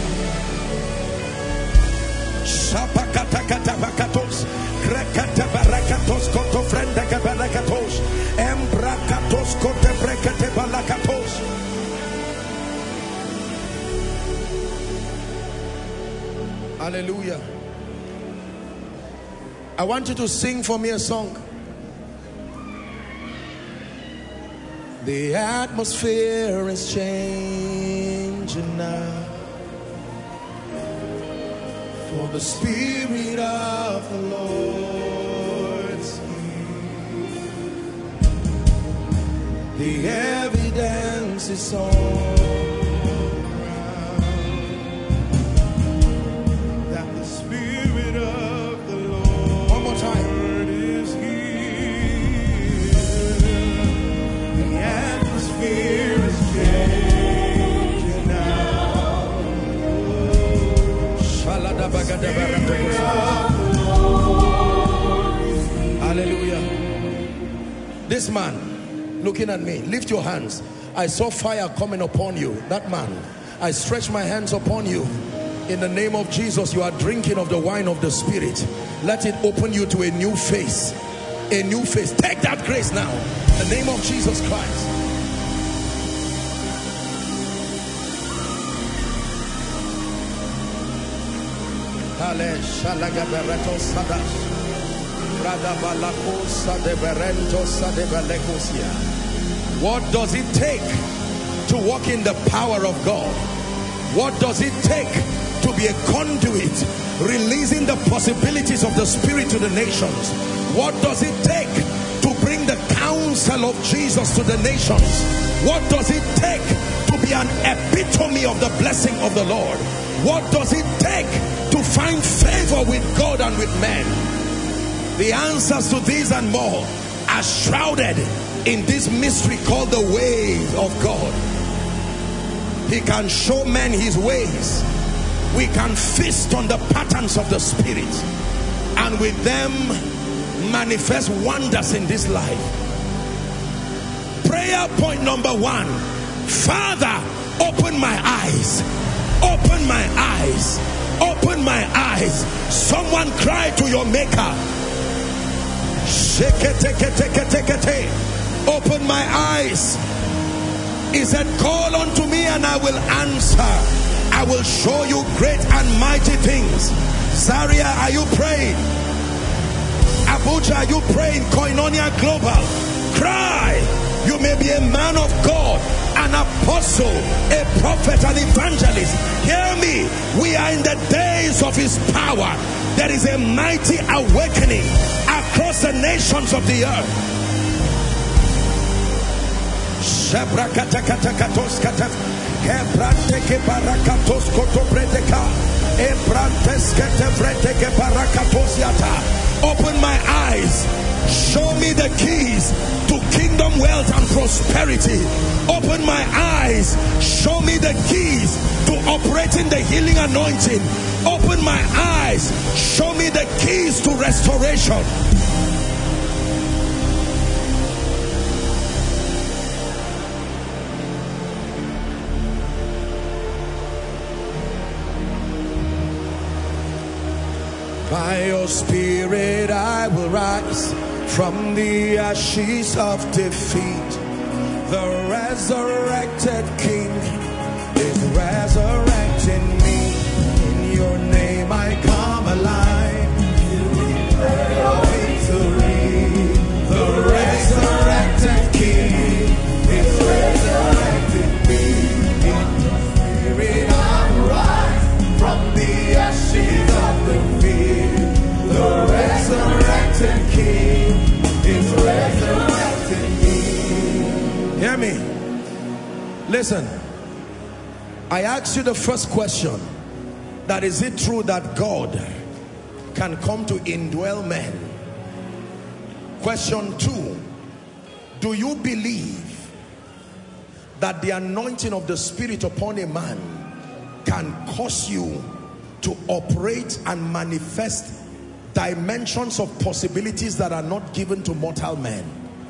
Hallelujah. I want you to sing for me a song. The atmosphere is changing now, for the Spirit of the Lord's here. The evidence is all around that the Spirit of the Lord, one more time, is here. The atmosphere is changing now. Hallelujah. This man looking at me, lift your hands. I saw fire coming upon you. That man, I stretch my hands upon you. In the name of Jesus, you are drinking of the wine of the Spirit. Let it open you to a new face. A new face. Take that grace now. In the name of Jesus Christ. What does it take to walk in the power of God? What does it take to be a conduit, releasing the possibilities of the Spirit to the nations? What does it take to bring the counsel of Jesus to the nations? What does it take to be an epitome of the blessing of the Lord? What does it take to find favor with God and with men? The answers to these and more are shrouded in this mystery called the way of God. He can show men his ways. We can feast on the patterns of the Spirit, and with them manifest wonders in this life. Prayer point number one: Father, open my eyes. Open my eyes. Open my eyes. Someone cry to your maker. Open my eyes. He said, call unto me and I will answer. I will show you great and mighty things. Zaria, are you praying? Abuja, are you praying? Koinonia Global, cry. You may be a man of God, an apostle, a prophet, an evangelist. Hear me. We are in the days of his power. There is a mighty awakening across the nations of the earth. Open my eyes. Show me the keys to kingdom wealth and prosperity. Open my eyes. Show me the keys to operating the healing anointing. Open my eyes. Show me the keys to restoration. By your Spirit I will rise from the ashes of defeat. The resurrected King is resurrecting me. In your name I come alive. You declare your victory. The resurrected King is resurrecting me. In your Spirit I will rise from the ashes of defeat. The resurrected King is resurrecting me. Hear me. Listen. I asked you the first question. That is it true that God can come to indwell men? Question two. Do you believe that the anointing of the Spirit upon a man can cause you to operate and manifest dimensions of possibilities that are not given to mortal men?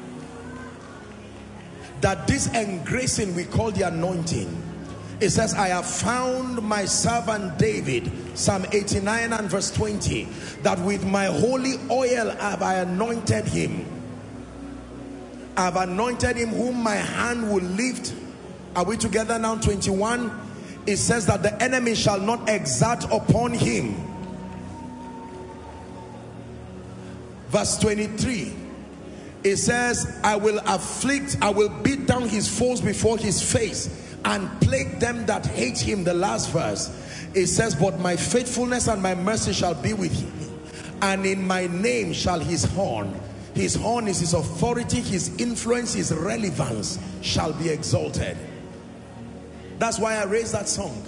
That this engracing we call the anointing, it says, I have found my servant David, Psalm eighty-nine and verse twenty, that with my holy oil have I anointed him. I have anointed him whom my hand will lift. Are we together now? twenty-one, it says that the enemy shall not exert upon him. Verse twenty-three, it says, I will afflict, I will beat down his foes before his face and plague them that hate him. The last verse, it says, but my faithfulness and my mercy shall be with him, and in my name shall his horn, his horn is his authority, his influence, his relevance shall be exalted. That's why I raised that song.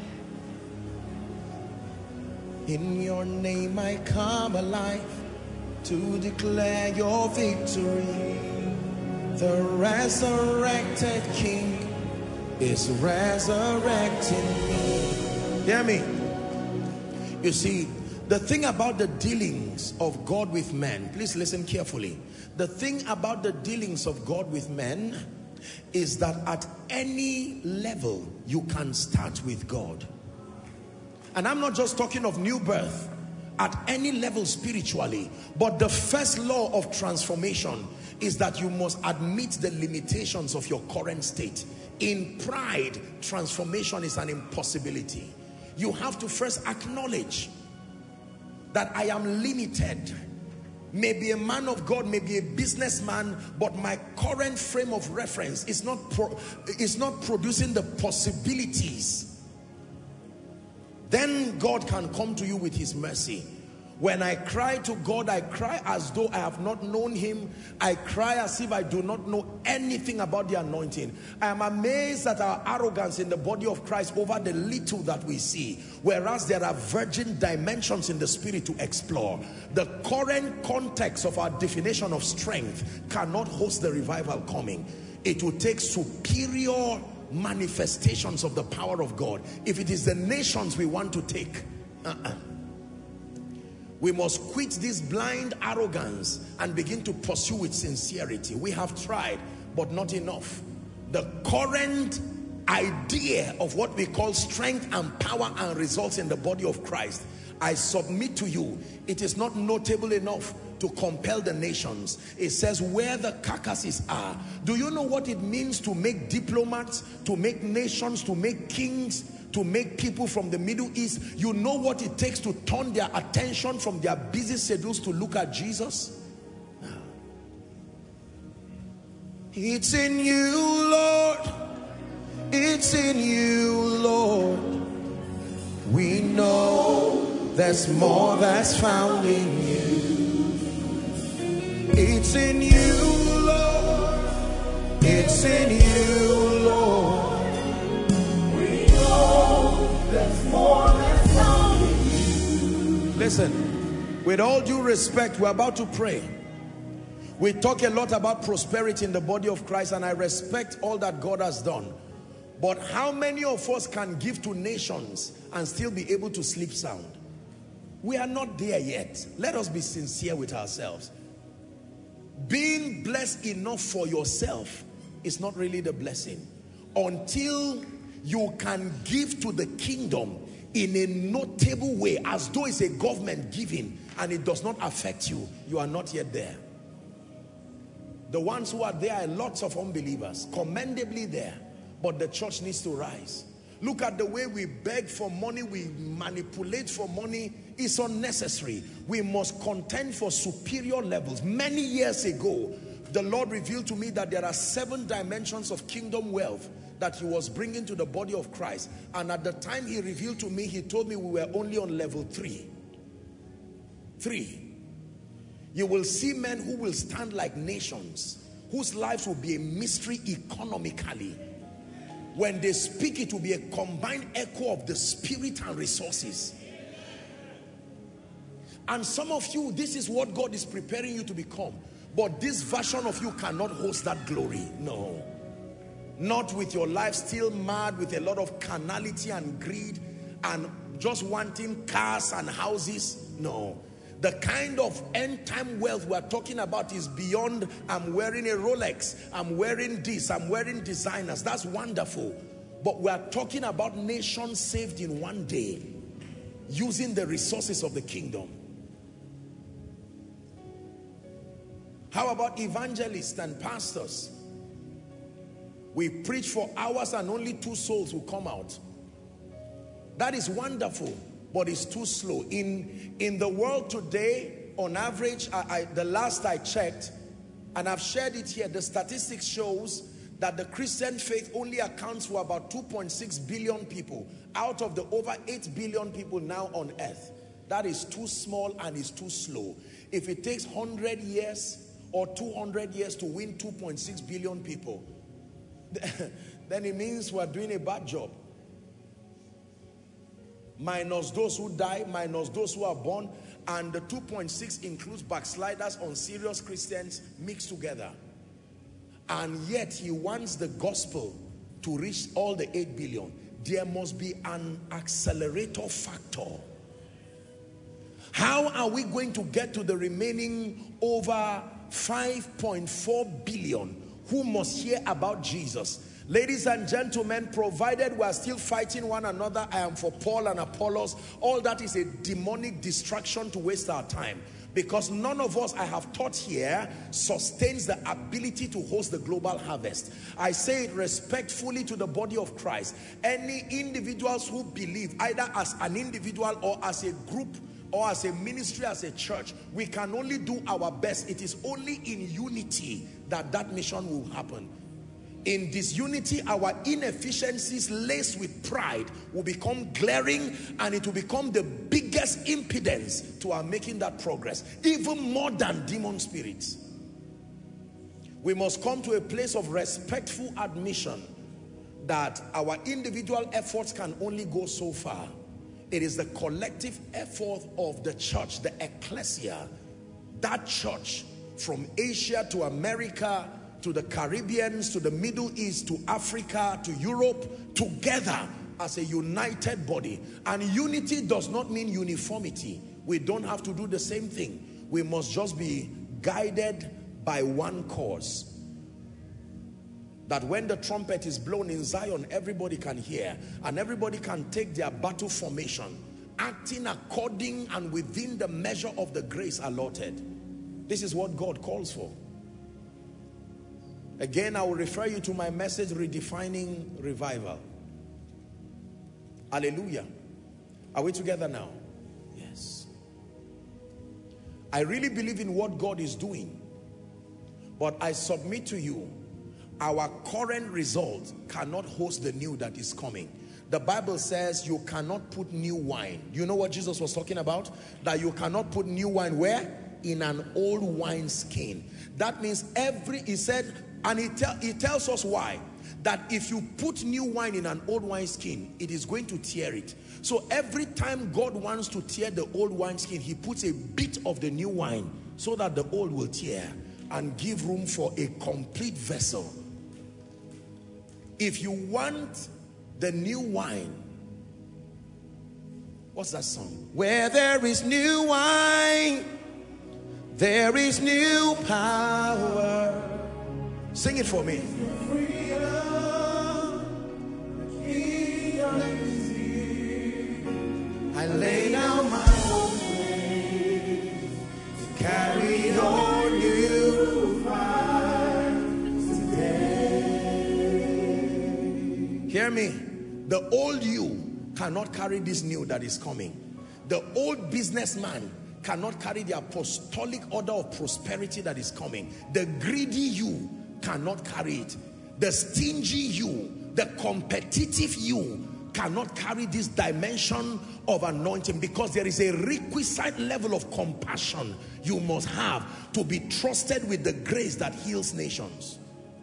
In your name I come alive to declare your victory. The resurrected King is resurrecting me. Hear me. You see, the thing about the dealings of God with men, please listen carefully. The thing about the dealings of God with men is that at any level you can start with God. And I'm not just talking of new birth, at any level spiritually, but the first law of transformation is that you must admit the limitations of your current state. In pride, transformation is an impossibility. You have to first acknowledge that I am limited. Maybe a man of God, maybe a businessman, but my current frame of reference is not pro is not producing the possibilities. Then God can come to you with his mercy. When I cry to God, I cry as though I have not known him. I cry as if I do not know anything about the anointing. I am amazed at our arrogance in the body of Christ over the little that we see, whereas there are virgin dimensions in the spirit to explore. The current context of our definition of strength cannot host the revival coming. It will take superior manifestations of the power of God. If it is the nations we want to take, uh-uh. We must quit this blind arrogance and begin to pursue with sincerity. We have tried, but not enough. The current idea of what we call strength and power and results in the body of Christ, I submit to you, it is not notable enough to compel the nations. It says where the carcasses are. Do you know what it means to make diplomats, to make nations, to make kings, to make people from the Middle East? You know what it takes to turn their attention from their busy schedules to look at Jesus? It's in you, Lord. It's in you, Lord. We know there's more that's found in you. It's in you, Lord. It's in you, Lord. There's more that's found in you. Listen, with all due respect, we're about to pray. We talk a lot about prosperity in the body of Christ, and I respect all that God has done. But how many of us can give to nations and still be able to sleep sound? We are not there yet. Let us be sincere with ourselves. Being blessed enough for yourself is not really the blessing. Until you can give to the kingdom in a notable way, as though it's a government giving, and it does not affect you, you are not yet there. The ones who are there are lots of unbelievers, commendably there, but the church needs to rise. Look at the way we beg for money, we manipulate for money. It's unnecessary. We must contend for superior levels. Many years ago, the Lord revealed to me that there are seven dimensions of kingdom wealth that he was bringing to the body of Christ. And at the time he revealed to me, he told me we were only on level three. Three. You will see men who will stand like nations, whose lives will be a mystery economically. When they speak, it will be a combined echo of the spirit and resources. And some of you, this is what God is preparing you to become. But this version of you cannot host that glory. No. Not with your life still mad with a lot of carnality and greed and just wanting cars and houses. No. The kind of end time wealth we're talking about is beyond I'm wearing a Rolex, I'm wearing this, I'm wearing designers. That's wonderful. But we're talking about nations saved in one day, using the resources of the kingdom. How about evangelists and pastors? We preach for hours and only two souls will come out. That is wonderful, but it's too slow. In, in the world today, on average, I, I, the last I checked, and I've shared it here, the statistics shows that the Christian faith only accounts for about two point six billion people out of the over eight billion people now on earth. That is too small and is too slow. If it takes one hundred years or two hundred years to win two point six billion people, then it means we're doing a bad job. Minus those who die, minus those who are born, and the two point six includes backsliders, unserious Christians mixed together. And yet he wants the gospel to reach all the eight billion. There must be an accelerator factor. How are we going to get to the remaining over five point four billion who must hear about Jesus. Ladies and gentlemen, provided we are still fighting one another, I am for Paul and Apollos, all that is a demonic distraction to waste our time. Because none of us, I have taught here, sustains the ability to host the global harvest. I say it respectfully to the body of Christ. Any individuals who believe, either as an individual or as a group, or as a ministry, as a church, we can only do our best. It is only in unity that that mission will happen. In disunity, our inefficiencies laced with pride will become glaring, and it will become the biggest impedance to our making that progress, even more than demon spirits. We must come to a place of respectful admission that our individual efforts can only go so far. It is the collective effort of the church, the ecclesia, that church from Asia to America, to the Caribbeans, to the Middle East, to Africa, to Europe, together as a united body. And unity does not mean uniformity. We don't have to do the same thing. We must just be guided by one cause. That when the trumpet is blown in Zion, everybody can hear, and everybody can take their battle formation, acting according and within the measure of the grace allotted. This is what God calls for. Again, I will refer you to my message, Redefining Revival. Hallelujah. Are we together now? Yes. I really believe in what God is doing, but I submit to you, our current result cannot host the new that is coming. The Bible says you cannot put new wine. You know what Jesus was talking about? That you cannot put new wine where? In an old wine skin. That means every, he said, and he, tell, he tells us why. That if you put new wine in an old wine skin, it is going to tear it. So every time God wants to tear the old wine skin, he puts a bit of the new wine so that the old will tear and give room for a complete vessel. If you want the new wine, what's that song? Where there is new wine, there is new power. Sing it for me. I lay down my own way to carry your new fire today. Hear me. The old you cannot carry this new that is coming. The old businessman cannot carry the apostolic order of prosperity that is coming. The greedy you cannot carry it. The stingy you, the competitive you cannot carry this dimension of anointing, because there is a requisite level of compassion you must have to be trusted with the grace that heals nations.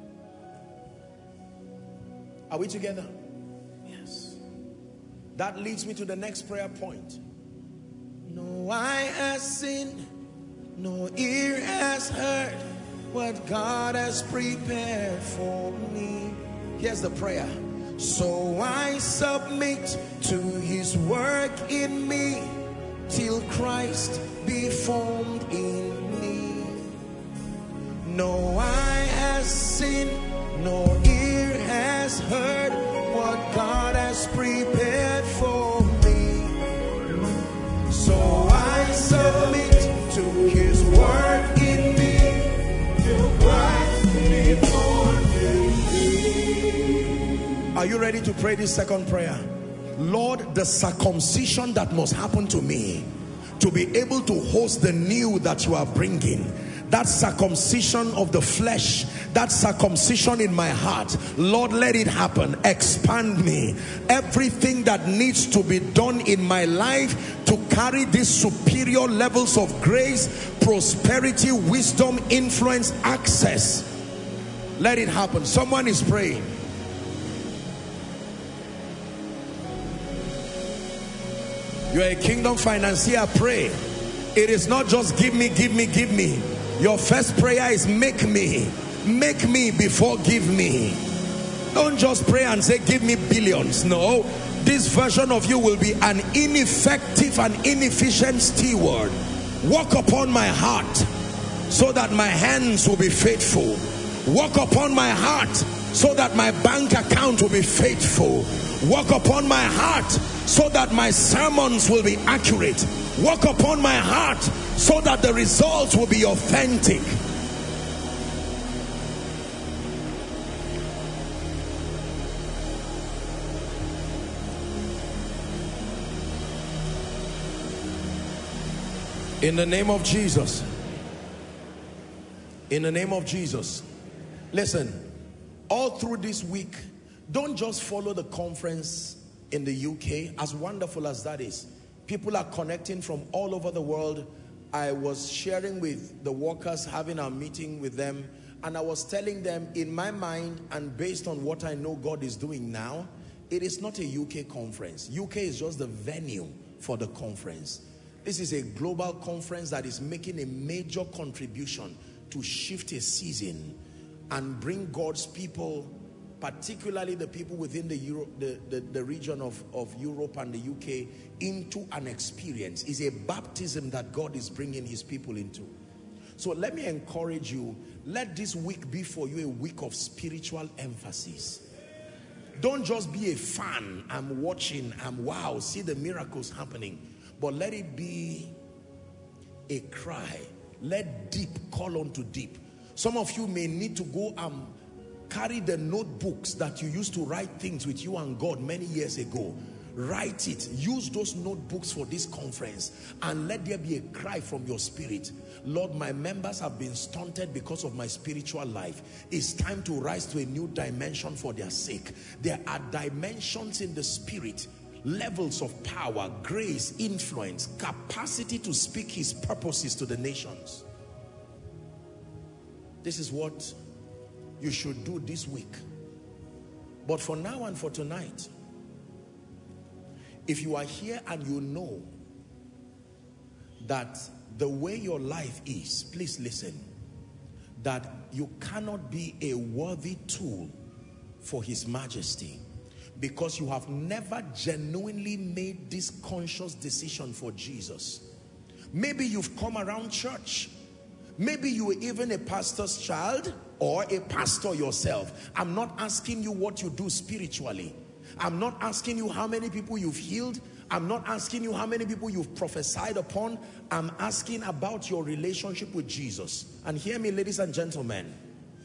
Are we together? Yes. That leads me to the next prayer point. No eye has seen, no ear has heard what God has prepared for me. Here's the prayer. So I submit to his work in me till Christ be formed in me. No eye has seen, no ear has heard what God has prepared for me. So I submit to his work in me till Christ be formed in me. Are you ready to pray this second prayer? Lord, the circumcision that must happen to me to be able to host the new that you are bringing, that circumcision of the flesh, that circumcision in my heart, Lord, let it happen. Expand me. Everything that needs to be done in my life to carry these superior levels of grace, prosperity, wisdom, influence, access, let it happen. Someone is praying. You're a kingdom financier, pray. It is not just give me, give me, give me. Your first prayer is make me. Make me before give me. Don't just pray and say give me billions. No, this version of you will be an ineffective and inefficient steward. Walk upon my heart so that my hands will be faithful. Walk upon my heart so that my bank account will be faithful. Walk upon my heart so that my sermons will be accurate. Walk upon my heart so that the results will be authentic. In the name of Jesus. In the name of Jesus. Listen, all through this week, don't just follow the conference in the U K, as wonderful as that is. People are connecting from all over the world. I was sharing with the workers, having a meeting with them, and I was telling them, in my mind and based on what I know God is doing now, it is not a U K conference. U K is just the venue for the conference. This is a global conference that is making a major contribution to shift a season and bring God's people, particularly the people within the, Euro, the, the, the region of, of Europe and the U K, into an experience. It's a baptism that God is bringing his people into. So let me encourage you, let this week be for you a week of spiritual emphasis. Don't just be a fan. I'm watching, I'm wow, see the miracles happening. But let it be a cry. Let deep call unto deep. Some of you may need to go and carry the notebooks that you used to write things with you and God many years ago. Write it. Use those notebooks for this conference, and let there be a cry from your spirit. Lord, my members have been stunted because of my spiritual life. It's time to rise to a new dimension for their sake. There are dimensions in the spirit, levels of power, grace, influence, capacity to speak his purposes to the nations. This is what you should do this week. But for now and for tonight, if you are here and you know that the way your life is, please listen, that you cannot be a worthy tool for his majesty because you have never genuinely made this conscious decision for Jesus. Maybe you've come around church. Maybe you were even a pastor's child or a pastor yourself. I'm not asking you what you do spiritually. I'm not asking you how many people you've healed. I'm not asking you how many people you've prophesied upon. I'm asking about your relationship with Jesus. And hear me, ladies and gentlemen.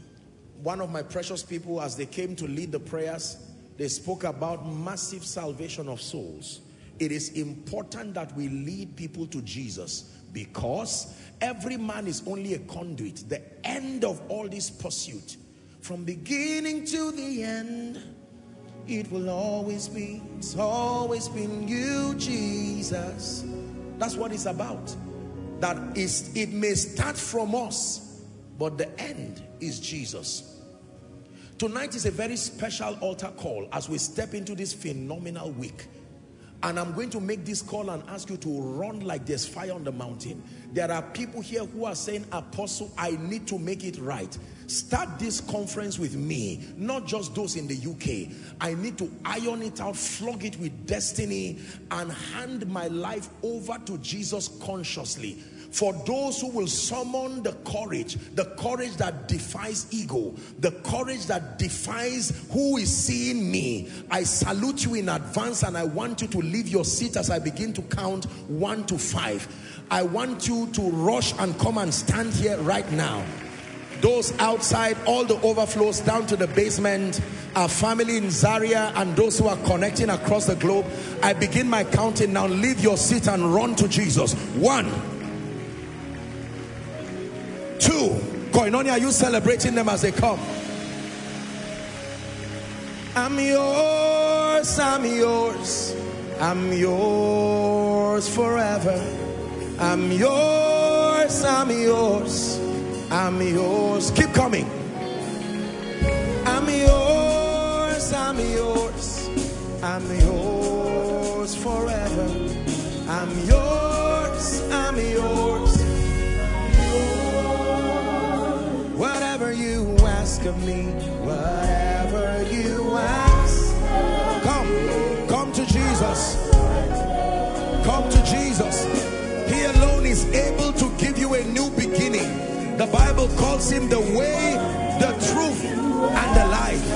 One of my precious people, as they came to lead the prayers, they spoke about massive salvation of souls. It is important that we lead people to Jesus, because every man is only a conduit. The end of all this pursuit, from beginning to the end, it will always be, it's always been you, Jesus. That's what it's about. That is, it may start from us, but the end is Jesus. Tonight is a very special altar call as we step into this phenomenal week. And I'm going to make this call and ask you to run like there's fire on the mountain. There are people here who are saying, Apostle, I need to make it right. Start this conference with me, not just those in the U K. I need to iron it out, flog it with destiny, and hand my life over to Jesus consciously. For those who will summon the courage, the courage that defies ego, the courage that defies who is seeing me, I salute you in advance, and I want you to leave your seat as I begin to count one to five. I want you to rush and come and stand here right now. Those outside, all the overflows down to the basement, our family in Zaria, and those who are connecting across the globe, I begin my counting now. Leave your seat and run to Jesus. One. Two. Koinonia, are you celebrating them as they come? I'm yours, I'm yours, I'm yours forever. I'm yours, I'm yours, I'm yours. Keep coming. I'm yours, I'm yours, I'm yours forever. I'm yours, I'm yours. Whatever you ask of me, whatever you ask, come, come to Jesus. Come to Jesus. He alone is able to give you a new beginning. The Bible calls him the way, the truth, and the life.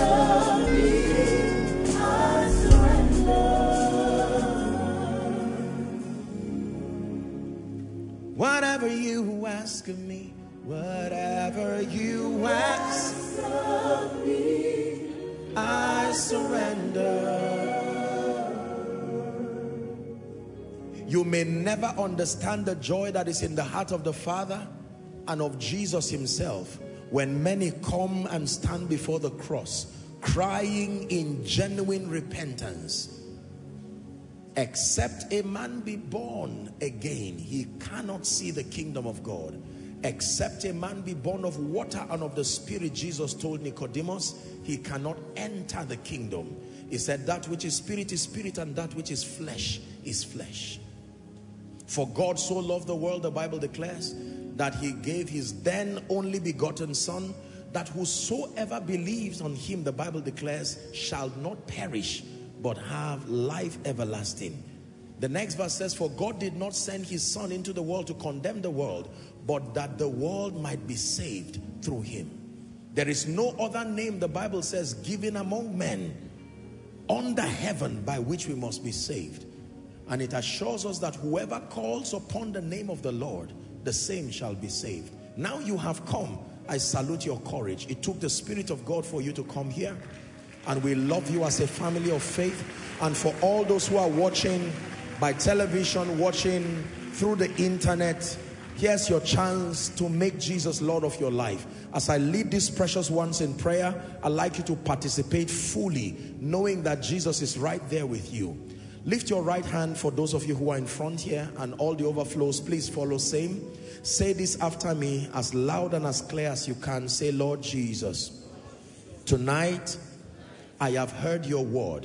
Whatever you ask of me, whatever you ask of me, I surrender. You may never understand the joy that is in the heart of the Father and of Jesus himself when many come and stand before the cross crying in genuine repentance. Except a man be born again, he cannot see the kingdom of God. Except a man be born of water and of the Spirit, Jesus told Nicodemus, he cannot enter the kingdom. He said that which is spirit is spirit, and that which is flesh is flesh. For God so loved the world, the Bible declares, that he gave his then only begotten Son, that whosoever believes on him, the Bible declares, shall not perish, but have life everlasting. The next verse says, for God did not send his Son into the world to condemn the world, but that the world might be saved through him. There is no other name, the Bible says, given among men under heaven by which we must be saved. And it assures us that whoever calls upon the name of the Lord, the same shall be saved. Now you have come. I salute your courage. It took the Spirit of God for you to come here. And we love you as a family of faith. And for all those who are watching by television, watching through the internet, here's your chance to make Jesus Lord of your life. As I lead these precious ones in prayer, I'd like you to participate fully, knowing that Jesus is right there with you. Lift your right hand for those of you who are in front here, and all the overflows, please follow same. Say this after me as loud and as clear as you can. Say, Lord Jesus, tonight I have heard your word.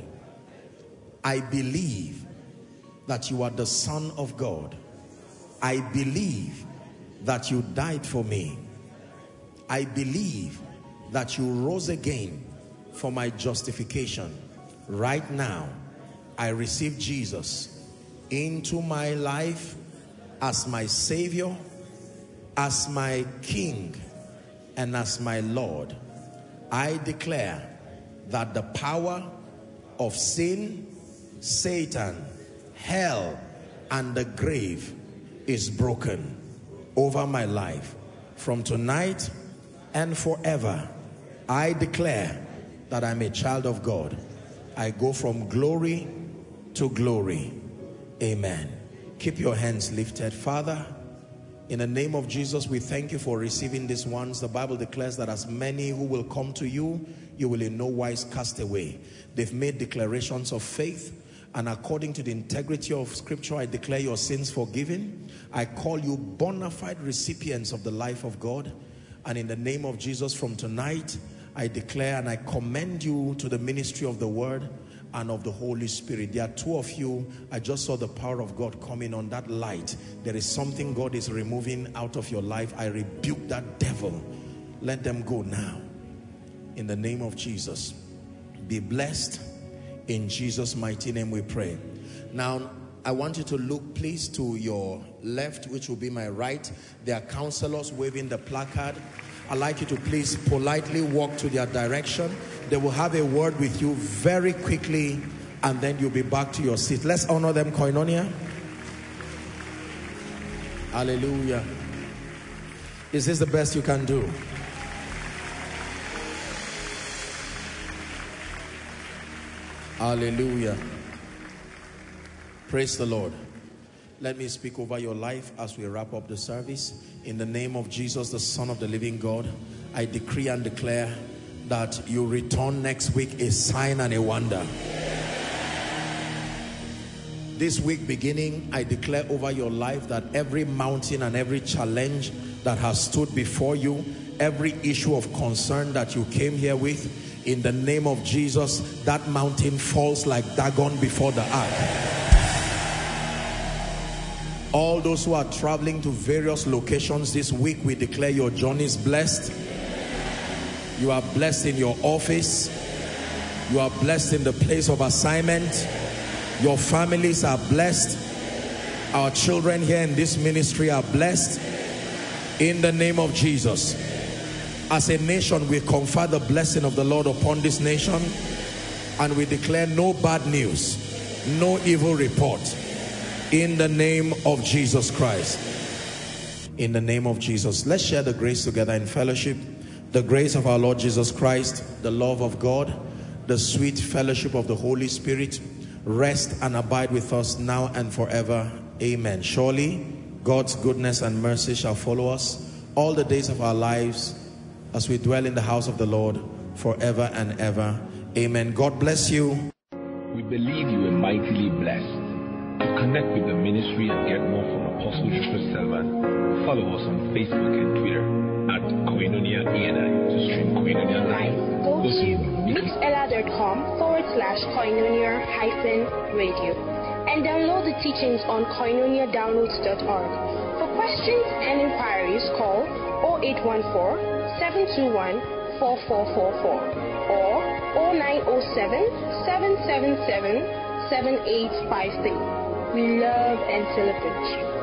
I believe that you are the Son of God. I believe that you died for me. I believe that you rose again for my justification. Right now, I receive Jesus into my life as my Savior, as my King, and as my Lord. I declare that the power of sin, Satan, hell, and the grave is broken over my life. From tonight and forever, I declare that I'm a child of God. I go from glory to glory. Amen. Keep your hands lifted. Father, in the name of Jesus, we thank you for receiving these ones. The Bible declares that as many who will come to you, you will in no wise cast away. They've made declarations of faith, and according to the integrity of Scripture, I declare your sins forgiven. I call you bona fide recipients of the life of God. And in the name of Jesus, from tonight, I declare and I commend you to the ministry of the Word and of the Holy Spirit. There are two of you. I just saw the power of God coming on that light. There is something God is removing out of your life. I rebuke that devil. Let them go now. In the name of Jesus. Be blessed. In Jesus' mighty name we pray. Now, I want you to look please to your left, which will be my right. There are counselors waving the placard. I'd like you to please politely walk to their direction. They will have a word with you very quickly, and then you'll be back to your seat. Let's honor them, Koinonia. Hallelujah. Is this the best you can do? Hallelujah. Praise the Lord. Let me speak over your life as we wrap up the service. In the name of Jesus, the Son of the living God, I decree and declare that you return next week a sign and a wonder. This week beginning, I declare over your life that every mountain and every challenge that has stood before you, every issue of concern that you came here with, in the name of Jesus, that mountain falls like Dagon before the ark. All those who are traveling to various locations this week, we declare your journey is blessed. You are blessed in your office. You are blessed in the place of assignment. Your families are blessed. Our children here in this ministry are blessed. In the name of Jesus. As a nation, we confer the blessing of the Lord upon this nation, and we declare no bad news, no evil report, in the name of Jesus Christ. In the name of Jesus. Let's share the grace together in fellowship. The grace of our Lord Jesus Christ, the love of God, the sweet fellowship of the Holy Spirit rest and abide with us now and forever. Amen. Surely God's goodness and mercy shall follow us all the days of our lives, as we dwell in the house of the Lord forever and ever. Amen. God bless you. We believe you are mightily blessed. To connect with the ministry and get more from Apostle Joshua Selman, follow us on Facebook and Twitter at Koinonia A N I to stream Koinonia Live. Go to mixella.com forward slash Koinonia hyphen radio and download the teachings on koinonia downloads dot org. For questions and inquiries, call zero eight one four, seven two one, four four four four or zero nine zero seven, seven seven seven, seven eight five three. We love and celebrate you.